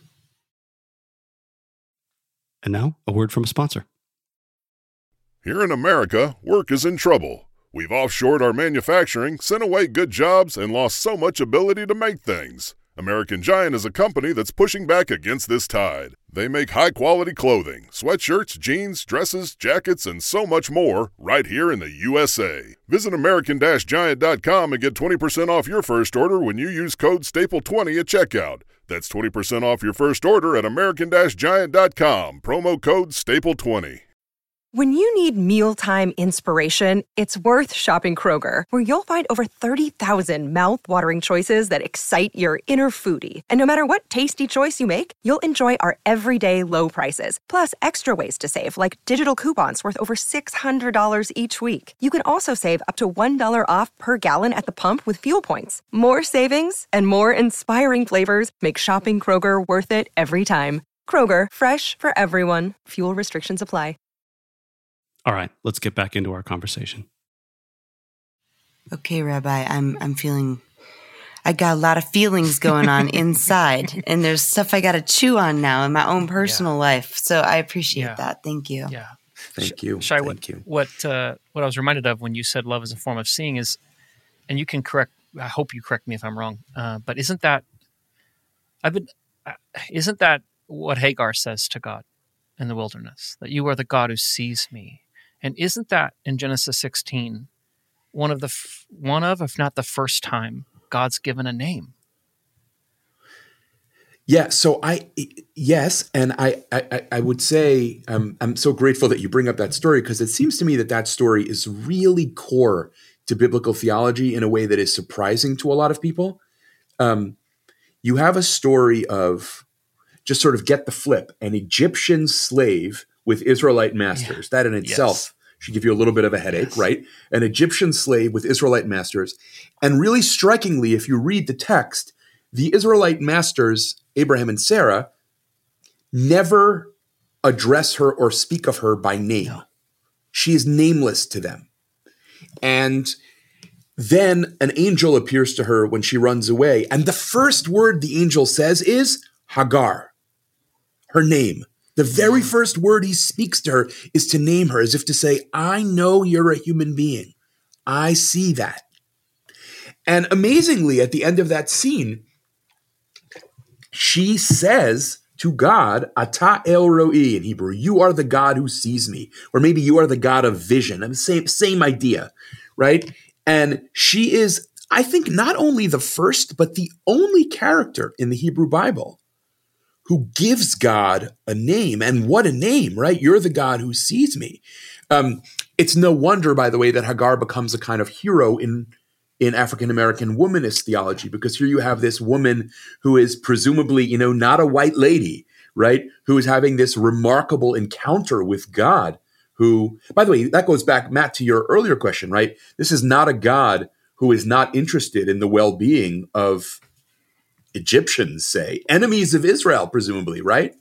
And now, a word from a sponsor. Here in America, work is in trouble. We've offshored our manufacturing, sent away good jobs, and lost so much ability to make things. American Giant is a company that's pushing back against this tide. They make high-quality clothing, sweatshirts, jeans, dresses, jackets, and so much more right here in the USA. Visit American-Giant.com and get 20% off your first order when you use code STAPLE20 at checkout. That's 20% off your first order at American-Giant.com. Promo code STAPLE20. When you need mealtime inspiration, it's worth shopping Kroger, where you'll find over 30,000 mouth-watering choices that excite your inner foodie. And no matter what tasty choice you make, you'll enjoy our everyday low prices, plus extra ways to save, like digital coupons worth over $600 each week. You can also save up to $1 off per gallon at the pump with fuel points. More savings and more inspiring flavors make shopping Kroger worth it every time. Kroger, fresh for everyone. Fuel restrictions apply. All right, let's get back into our conversation. Okay, Rabbi, I'm feeling, I got a lot of feelings going on inside, and there's stuff I got to chew on now in my own personal life. So I appreciate that. Thank you. Yeah. Thank you. Shai, Thank you. What I was reminded of when you said love is a form of seeing is, and you can correct, I hope you correct me if I'm wrong, but isn't that what Hagar says to God in the wilderness? That you are the God who sees me. And isn't that in Genesis 16 one of, if not the first time, God's given a name? Yeah. So yes, and I would say I'm so grateful that you bring up that story, because it seems to me that story is really core to biblical theology in a way that is surprising to a lot of people. You have a story of, just sort of get the flip, an Egyptian slave with Israelite masters. That in itself should give you a little bit of a headache, right? An Egyptian slave with Israelite masters. And really strikingly, if you read the text, the Israelite masters, Abraham and Sarah, never address her or speak of her by name. No. She is nameless to them. And then an angel appears to her when she runs away. And the first word the angel says is Hagar, her name. The very first word he speaks to her is to name her, as if to say, I know you're a human being. I see that. And amazingly, at the end of that scene, she says to God, Ata El Roi in Hebrew, you are the God who sees me. Or maybe you are the God of vision. And same idea, right? And she is, I think, not only the first, but the only character in the Hebrew Bible who gives God a name. And what a name, right? You're the God who sees me. It's no wonder, by the way, that Hagar becomes a kind of hero in African-American womanist theology, because here you have this woman who is presumably, not a white lady, right? Who is having this remarkable encounter with God, who, by the way, that goes back, Matt, to your earlier question, right? This is not a God who is not interested in the well-being of Egyptians, say, enemies of Israel, presumably, right?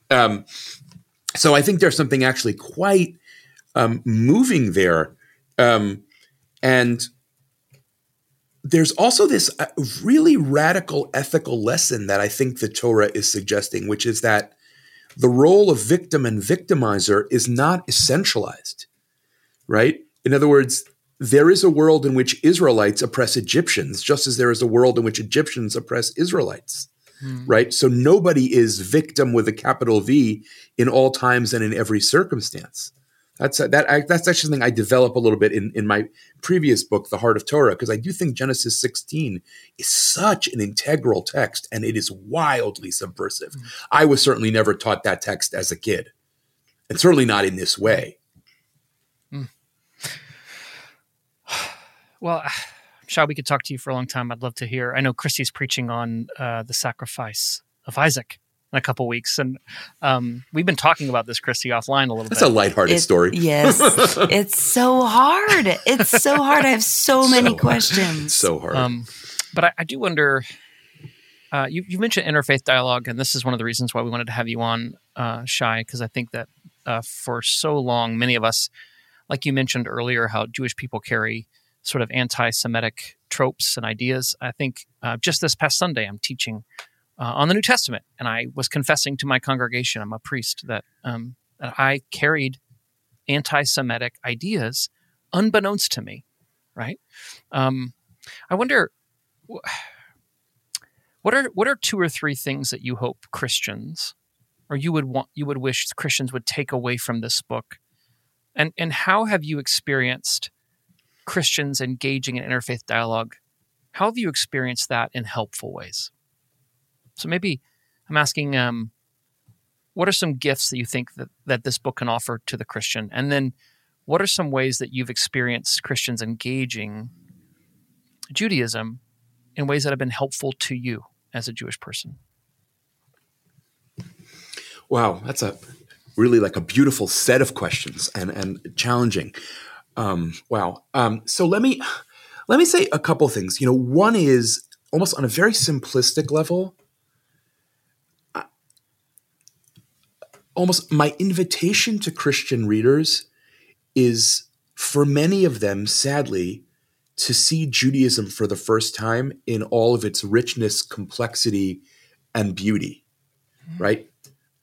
So I think there's something actually quite moving there. And there's also this really radical ethical lesson that I think the Torah is suggesting, which is that the role of victim and victimizer is not essentialized, right? In other words, there is a world in which Israelites oppress Egyptians, just as there is a world in which Egyptians oppress Israelites, right? So nobody is victim with a capital V in all times and in every circumstance. That's actually something I develop a little bit in my previous book, The Heart of Torah, because I do think Genesis 16 is such an integral text, and it is wildly subversive. I was certainly never taught that text as a kid, and certainly not in this way. Well, Shai, we could talk to you for a long time. I'd love to hear. I know Christy's preaching on the sacrifice of Isaac in a couple weeks. And we've been talking about this, Christy, offline a little bit. That's a lighthearted story. Yes. It's so hard. It's so hard. I have so many questions. So hard. But I do wonder, you mentioned interfaith dialogue, and this is one of the reasons why we wanted to have you on, Shai, because I think that for so long, many of us, like you mentioned earlier, how Jewish people carry sort of anti-Semitic tropes and ideas. I think just this past Sunday, I'm teaching on the New Testament, and I was confessing to my congregation, I'm a priest, that I carried anti-Semitic ideas unbeknownst to me, right? I wonder, what are two or three things that you hope Christians, or you would wish Christians would take away from this book, and how have you experienced Christians engaging in interfaith dialogue? How have you experienced that in helpful ways? So maybe I'm asking, what are some gifts that you think that this book can offer to the Christian? And then what are some ways that you've experienced Christians engaging Judaism in ways that have been helpful to you as a Jewish person? Wow, that's really like a beautiful set of questions and challenging. Wow. So let me say a couple things. One is almost on a very simplistic level. Almost my invitation to Christian readers is, for many of them, sadly, to see Judaism for the first time in all of its richness, complexity, and beauty, right?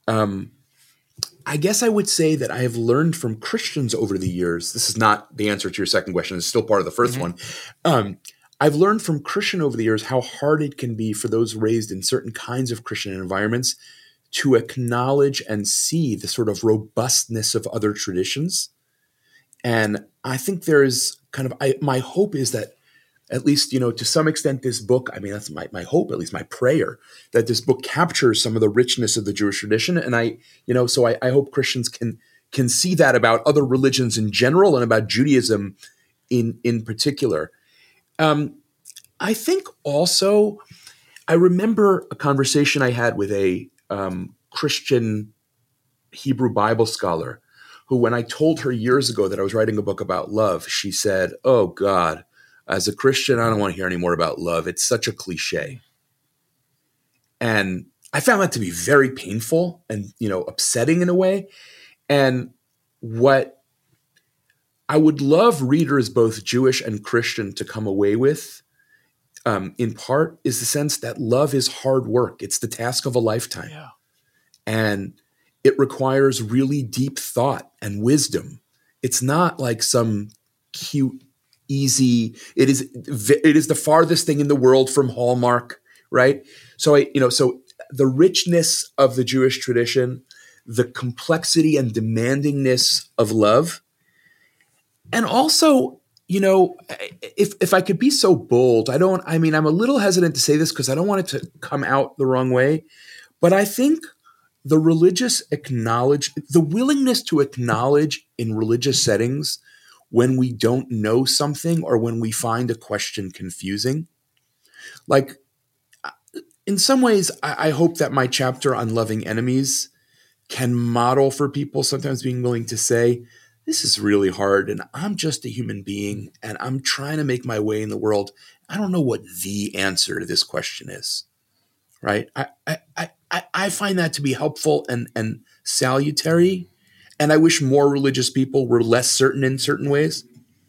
I guess I would say that I have learned from Christians over the years. This is not the answer to your second question. It's still part of the first one. I've learned from Christian over the years how hard it can be for those raised in certain kinds of Christian environments to acknowledge and see the sort of robustness of other traditions. And I think there is kind of, my hope is that at least, to some extent this book, I mean, that's my hope, at least my prayer, that this book captures some of the richness of the Jewish tradition. And I hope Christians can see that about other religions in general and about Judaism in particular. I think also, I remember a conversation I had with a Christian Hebrew Bible scholar who, when I told her years ago that I was writing a book about love, she said, "Oh God, as a Christian, I don't want to hear any more about love. It's such a cliche." And I found that to be very painful and, upsetting in a way. And what I would love readers, both Jewish and Christian, to come away with, in part, is the sense that love is hard work. It's the task of a lifetime. Yeah. And it requires really deep thought and wisdom. It's not like some cute, easy, it is the farthest thing in the world from Hallmark, right? So so the richness of the Jewish tradition, the complexity and demandingness of love, and also, if I could be so bold, I'm a little hesitant to say this because I don't want it to come out the wrong way, but I think the willingness to acknowledge in religious settings when we don't know something or when we find a question confusing. Like, in some ways, I hope that my chapter on loving enemies can model for people sometimes being willing to say, this is really hard and I'm just a human being and I'm trying to make my way in the world. I don't know what the answer to this question is, right? I find that to be helpful and salutary. And I wish more religious people were less certain in certain ways.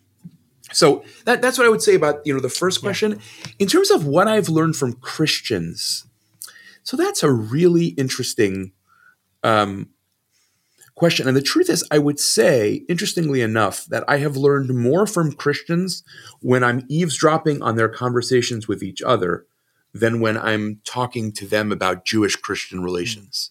So that's what I would say about, the first question. Yeah. In terms of what I've learned from Christians, so that's a really interesting question. And the truth is, I would say, interestingly enough, that I have learned more from Christians when I'm eavesdropping on their conversations with each other than when I'm talking to them about Jewish-Christian relations.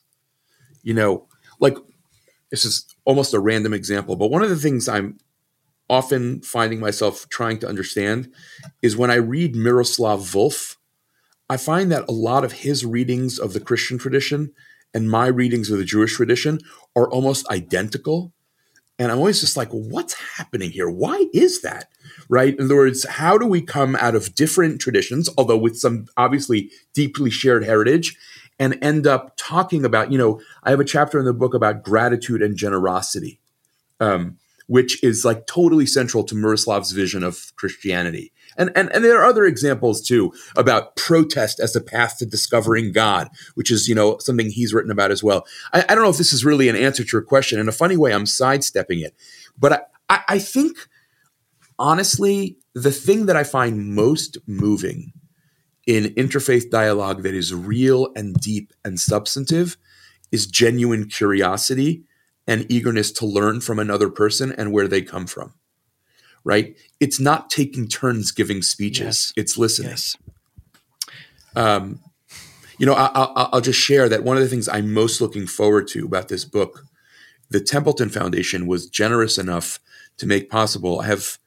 Like, this is almost a random example, but one of the things I'm often finding myself trying to understand is when I read Miroslav Volf, I find that a lot of his readings of the Christian tradition and my readings of the Jewish tradition are almost identical. And I'm always just like, what's happening here? Why is that? Right? In other words, how do we come out of different traditions, although with some obviously deeply shared heritage, and end up talking about, I have a chapter in the book about gratitude and generosity, which is like totally central to Miroslav's vision of Christianity. And there are other examples too about protest as a path to discovering God, which is, something he's written about as well. I don't know if this is really an answer to your question. In a funny way, I'm sidestepping it. But I think, honestly, the thing that I find most moving in interfaith dialogue that is real and deep and substantive is genuine curiosity and eagerness to learn from another person and where they come from, right? It's not taking turns giving speeches. Yes. It's listening. Yes. I'll just share that one of the things I'm most looking forward to about this book, the Templeton Foundation was generous enough to make possible. I have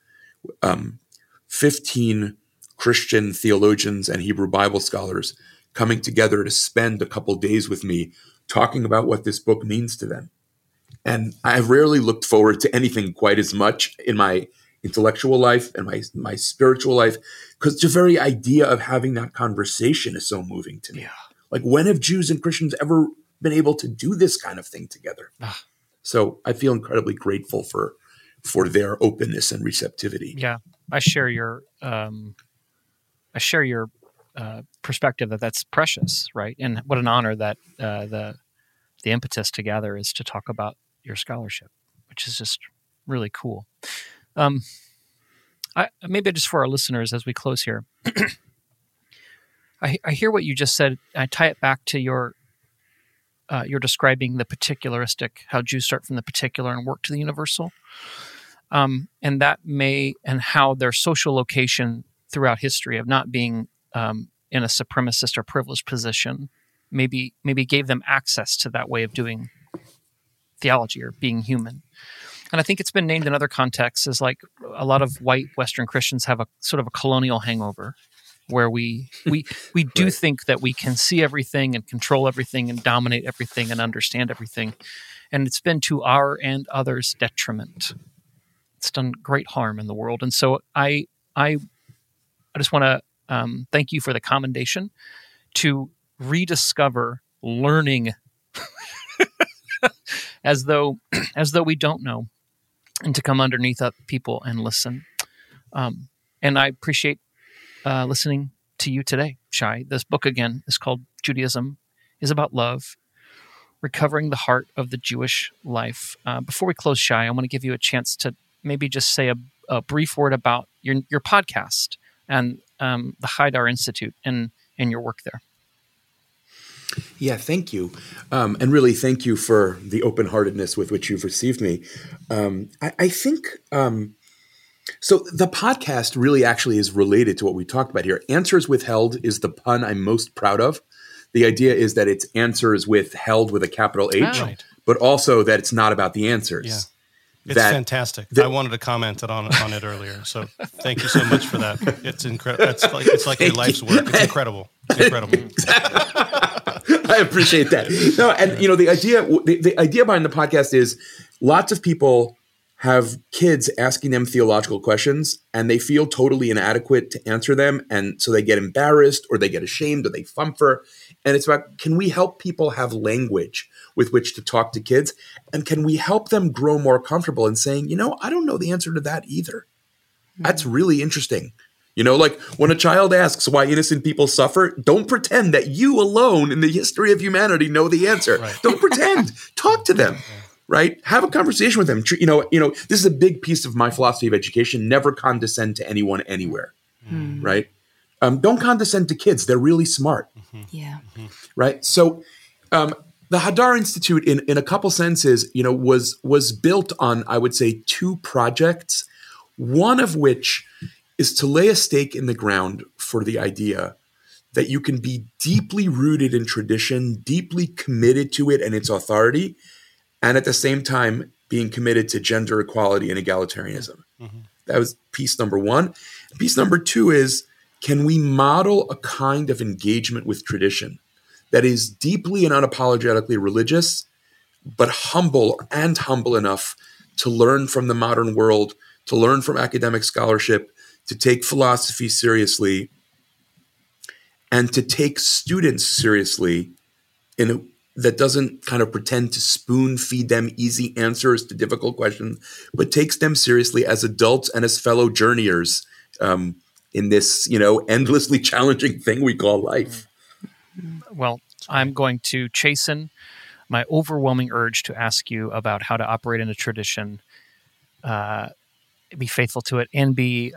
15 Christian theologians and Hebrew Bible scholars coming together to spend a couple days with me talking about what this book means to them. And I've rarely looked forward to anything quite as much in my intellectual life and my spiritual life, because the very idea of having that conversation is so moving to me. Yeah. Like, when have Jews and Christians ever been able to do this kind of thing together? So I feel incredibly grateful for their openness and receptivity. Yeah, I share your perspective that's precious, right? And what an honor that the impetus to gather is to talk about your scholarship, which is just really cool. Maybe just for our listeners as we close here, I hear what you just said. I tie it back to you're describing the particularistic, how Jews start from the particular and work to the universal. And how their social location throughout history of not being in a supremacist or privileged position maybe gave them access to that way of doing theology or being human. And I think it's been named in other contexts as like a lot of white Western Christians have a sort of a colonial hangover where we do right. think that we can see everything and control everything and dominate everything and understand everything. And it's been to our and others' detriment. It's done great harm in the world. And so I just want to thank you for the commendation to rediscover learning as though we don't know, and to come underneath people and listen. And I appreciate listening to you today, Shai. This book, again, is called Judaism is About Love, Recovering the Heart of the Jewish Life. Before we close, Shai, I want to give you a chance to maybe just say a brief word about your podcast and the Haidar Institute and your work there. Yeah, thank you. And really, thank you for the open-heartedness with which you've received me. I think, so the podcast really actually is related to what we talked about here. Answers Withheld is the pun I'm most proud of. The idea is that it's answers withheld with a capital H, Right. but also that it's not about the answers. Yeah. It's fantastic. I wanted to comment on it earlier. So thank you so much for that. It's incredible. It's like your life's work. It's incredible. It's incredible. I appreciate that. No, and the idea behind the podcast is lots of people have kids asking them theological questions and they feel totally inadequate to answer them. And so they get embarrassed or they get ashamed or they fumfer. And it's about, can we help people have language with which to talk to kids? And can we help them grow more comfortable in saying, I don't know the answer to that either. That's really interesting. Like when a child asks why innocent people suffer, don't pretend that you alone in the history of humanity know the answer. Right. Don't pretend. Talk to them. Right? Have a conversation with them. This is a big piece of my philosophy of education. Never condescend to anyone anywhere. Right? Don't condescend to kids. They're really smart. Yeah. Right? So the Hadar Institute, in a couple senses, was built on, I would say, two projects. One of which is to lay a stake in the ground for the idea that you can be deeply rooted in tradition, deeply committed to it and its authority, and at the same time being committed to gender equality and egalitarianism. That was piece number one. Piece number two is, can we model a kind of engagement with tradition that is deeply and unapologetically religious, but humble enough to learn from the modern world, to learn from academic scholarship, to take philosophy seriously, and to take students seriously that doesn't kind of pretend to spoon feed them easy answers to difficult questions, but takes them seriously as adults and as fellow journeyers in this, endlessly challenging thing we call life. Well, I'm going to chasten my overwhelming urge to ask you about how to operate in a tradition, be faithful to it, and be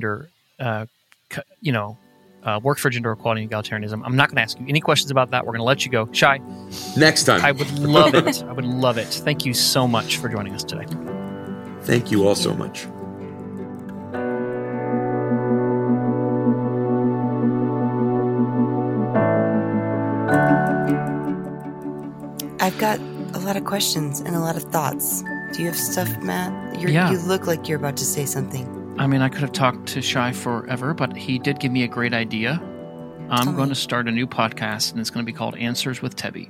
work for gender equality and egalitarianism. I'm not going to ask you any questions about that. We're going to let you go. Shai. Next time. I would love it. I would love it. Thank you so much for joining us today. Thank you all so much. I've got a lot of questions and a lot of thoughts. Do you have stuff, Matt? You look like you're about to say something. I mean, I could have talked to Shai forever, but he did give me a great idea. I'm going to start a new podcast, and it's going to be called Answers with Tebby.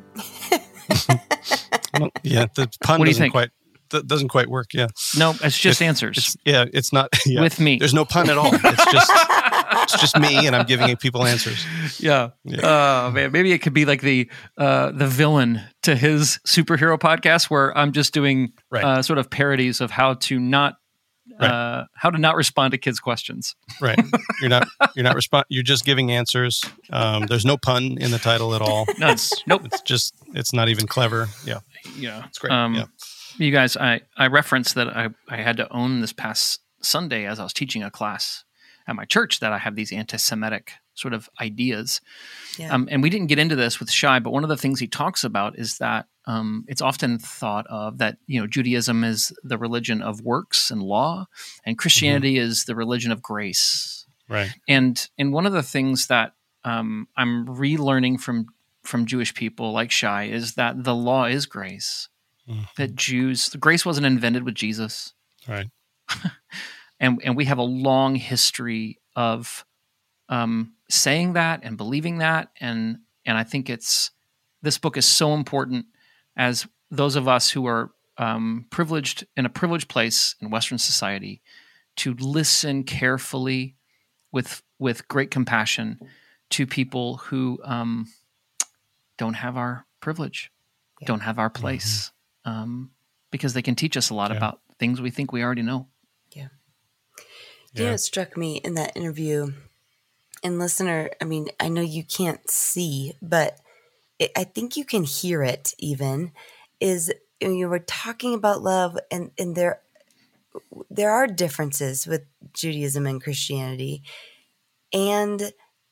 Yeah, the pun doesn't quite work. Yeah, no, it's just answers. It's not with me. There's no pun at all. It's just me, and I'm giving people answers. Yeah. Man, maybe it could be like the villain to his superhero podcast, where I'm just doing sort of parodies of how to not respond to kids' questions. Right. You're not you're just giving answers. There's no pun in the title at all. No, nope. It's not even clever. Yeah. Yeah. It's great. You guys, I referenced that I had to own this past Sunday as I was teaching a class at my church that I have these anti-Semitic sort of ideas. Yeah. And we didn't get into this with Shai, but one of the things he talks about is that it's often thought of that, Judaism is the religion of works and law, and Christianity is the religion of grace. Right. And one of the things that I'm relearning from Jewish people like Shai is that the law is grace. That grace wasn't invented with Jesus. Right. And we have a long history of saying that and believing that, and I think this book is so important as those of us who are privileged in a privileged place in Western society to listen carefully with great compassion to people who don't have our privilege, don't have our place. because they can teach us a lot about things we think we already know. Yeah. You know, it struck me in that interview, and listener, I mean, I know you can't see, but I think you can hear it even, is you were talking about love, and there are differences with Judaism and Christianity, and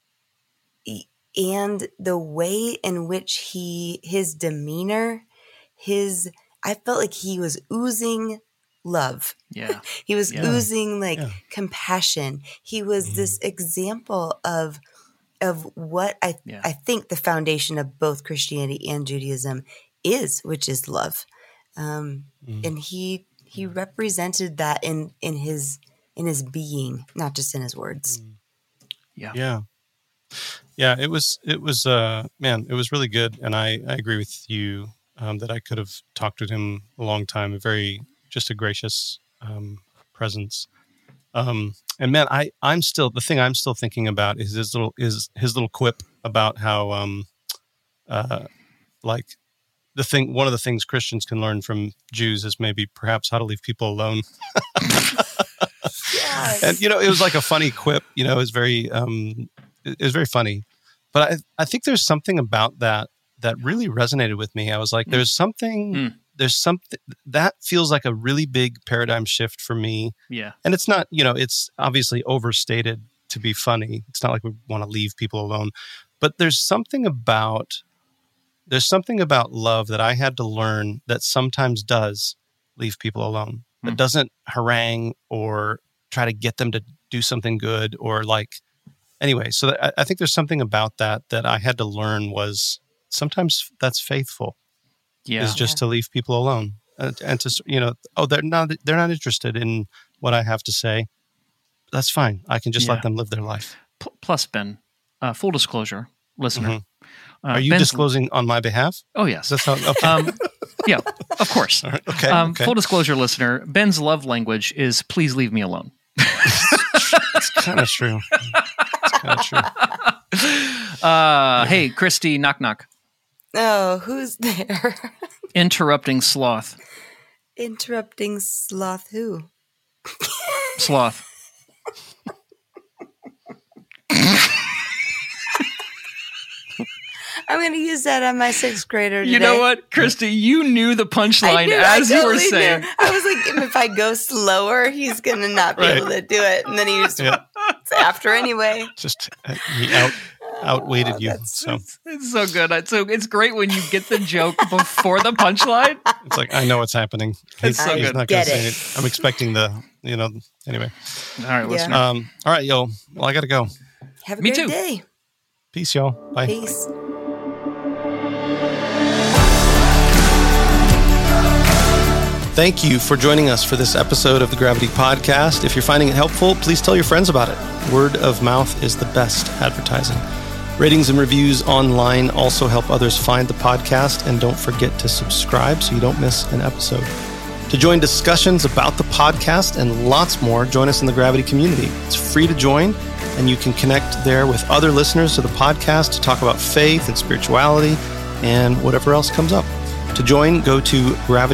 the way in which his demeanor, I felt like he was oozing love. Yeah. He was oozing compassion. He was this example of what I think the foundation of both Christianity and Judaism is, which is love. And he represented that in his being, not just in his words. Yeah. It was man, it was really good. And I agree with you that I could have talked to him a long time. Just a gracious presence. And man, I'm still thinking about is his little quip about how one of the things Christians can learn from Jews is maybe perhaps how to leave people alone. Yes. And it was like a funny quip. It was very funny. But I think there's something about that really resonated with me. I was like, there's something that feels like a really big paradigm shift for me. Yeah. And it's not, it's obviously overstated to be funny. It's not like we want to leave people alone, but there's something about love that I had to learn that sometimes does leave people alone. That doesn't harangue or try to get them to do something good or anyway. So I think there's something about that I had to learn was sometimes that's faithful. Yeah. Is just to leave people alone and to, they're not interested in what I have to say. That's fine. I can just let them live their life. Plus, Ben, full disclosure, listener. Are you disclosing on my behalf? Oh, yes. That's how, okay. Yeah, of course. All right. Okay. Full disclosure, listener, Ben's love language is please leave me alone. It's kind of true. Hey, Christy, knock, knock. Oh, who's there? Interrupting sloth. Interrupting sloth who? Sloth. I'm going to use that on my sixth grader today. You know what, Christy? You knew the punchline you were saying. I was like, if I go slower, he's going to not be able to do it. And then he just it's after anyway. Just he outweighted you. So it's so good. It's great when you get the joke before the punchline. It's like, I know what's happening. It's so good. He's not going to say it. I'm expecting anyway. All right, listener. All right, yo. Well, I got to go. Have a great day. Peace, y'all. Bye. Peace. Thank you for joining us for this episode of the Gravity Podcast. If you're finding it helpful, please tell your friends about it. Word of mouth is the best advertising. Ratings and reviews online also help others find the podcast, and don't forget to subscribe so you don't miss an episode. To join discussions about the podcast and lots more, join us in the Gravity community. It's free to join, and you can connect there with other listeners to the podcast to talk about faith and spirituality and whatever else comes up. To join, go to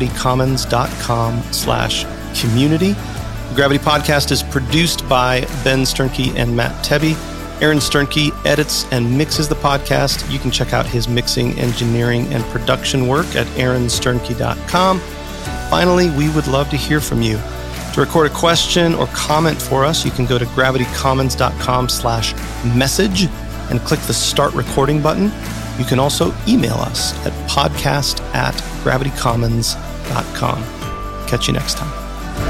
gravitycommons.com/community. The Gravity Podcast is produced by Ben Sternke and Matt Tebbe. Aaron Sternke edits and mixes the podcast. You can check out his mixing, engineering, and production work at aaronsternke.com. Finally, we would love to hear from you. To record a question or comment for us, you can go to gravitycommons.com/message and click the Start Recording button. You can also email us at podcast@gravitycommons.com. Catch you next time.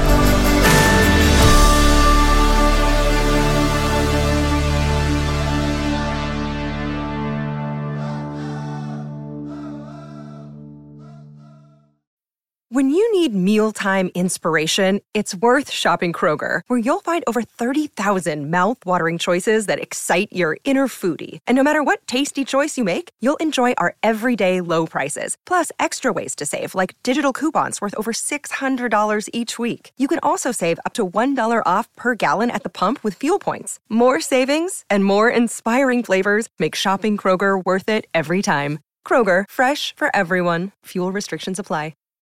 When you need mealtime inspiration, it's worth shopping Kroger, where you'll find over 30,000 mouth-watering choices that excite your inner foodie. And no matter what tasty choice you make, you'll enjoy our everyday low prices, plus extra ways to save, like digital coupons worth over $600 each week. You can also save up to $1 off per gallon at the pump with fuel points. More savings and more inspiring flavors make shopping Kroger worth it every time. Kroger, fresh for everyone. Fuel restrictions apply.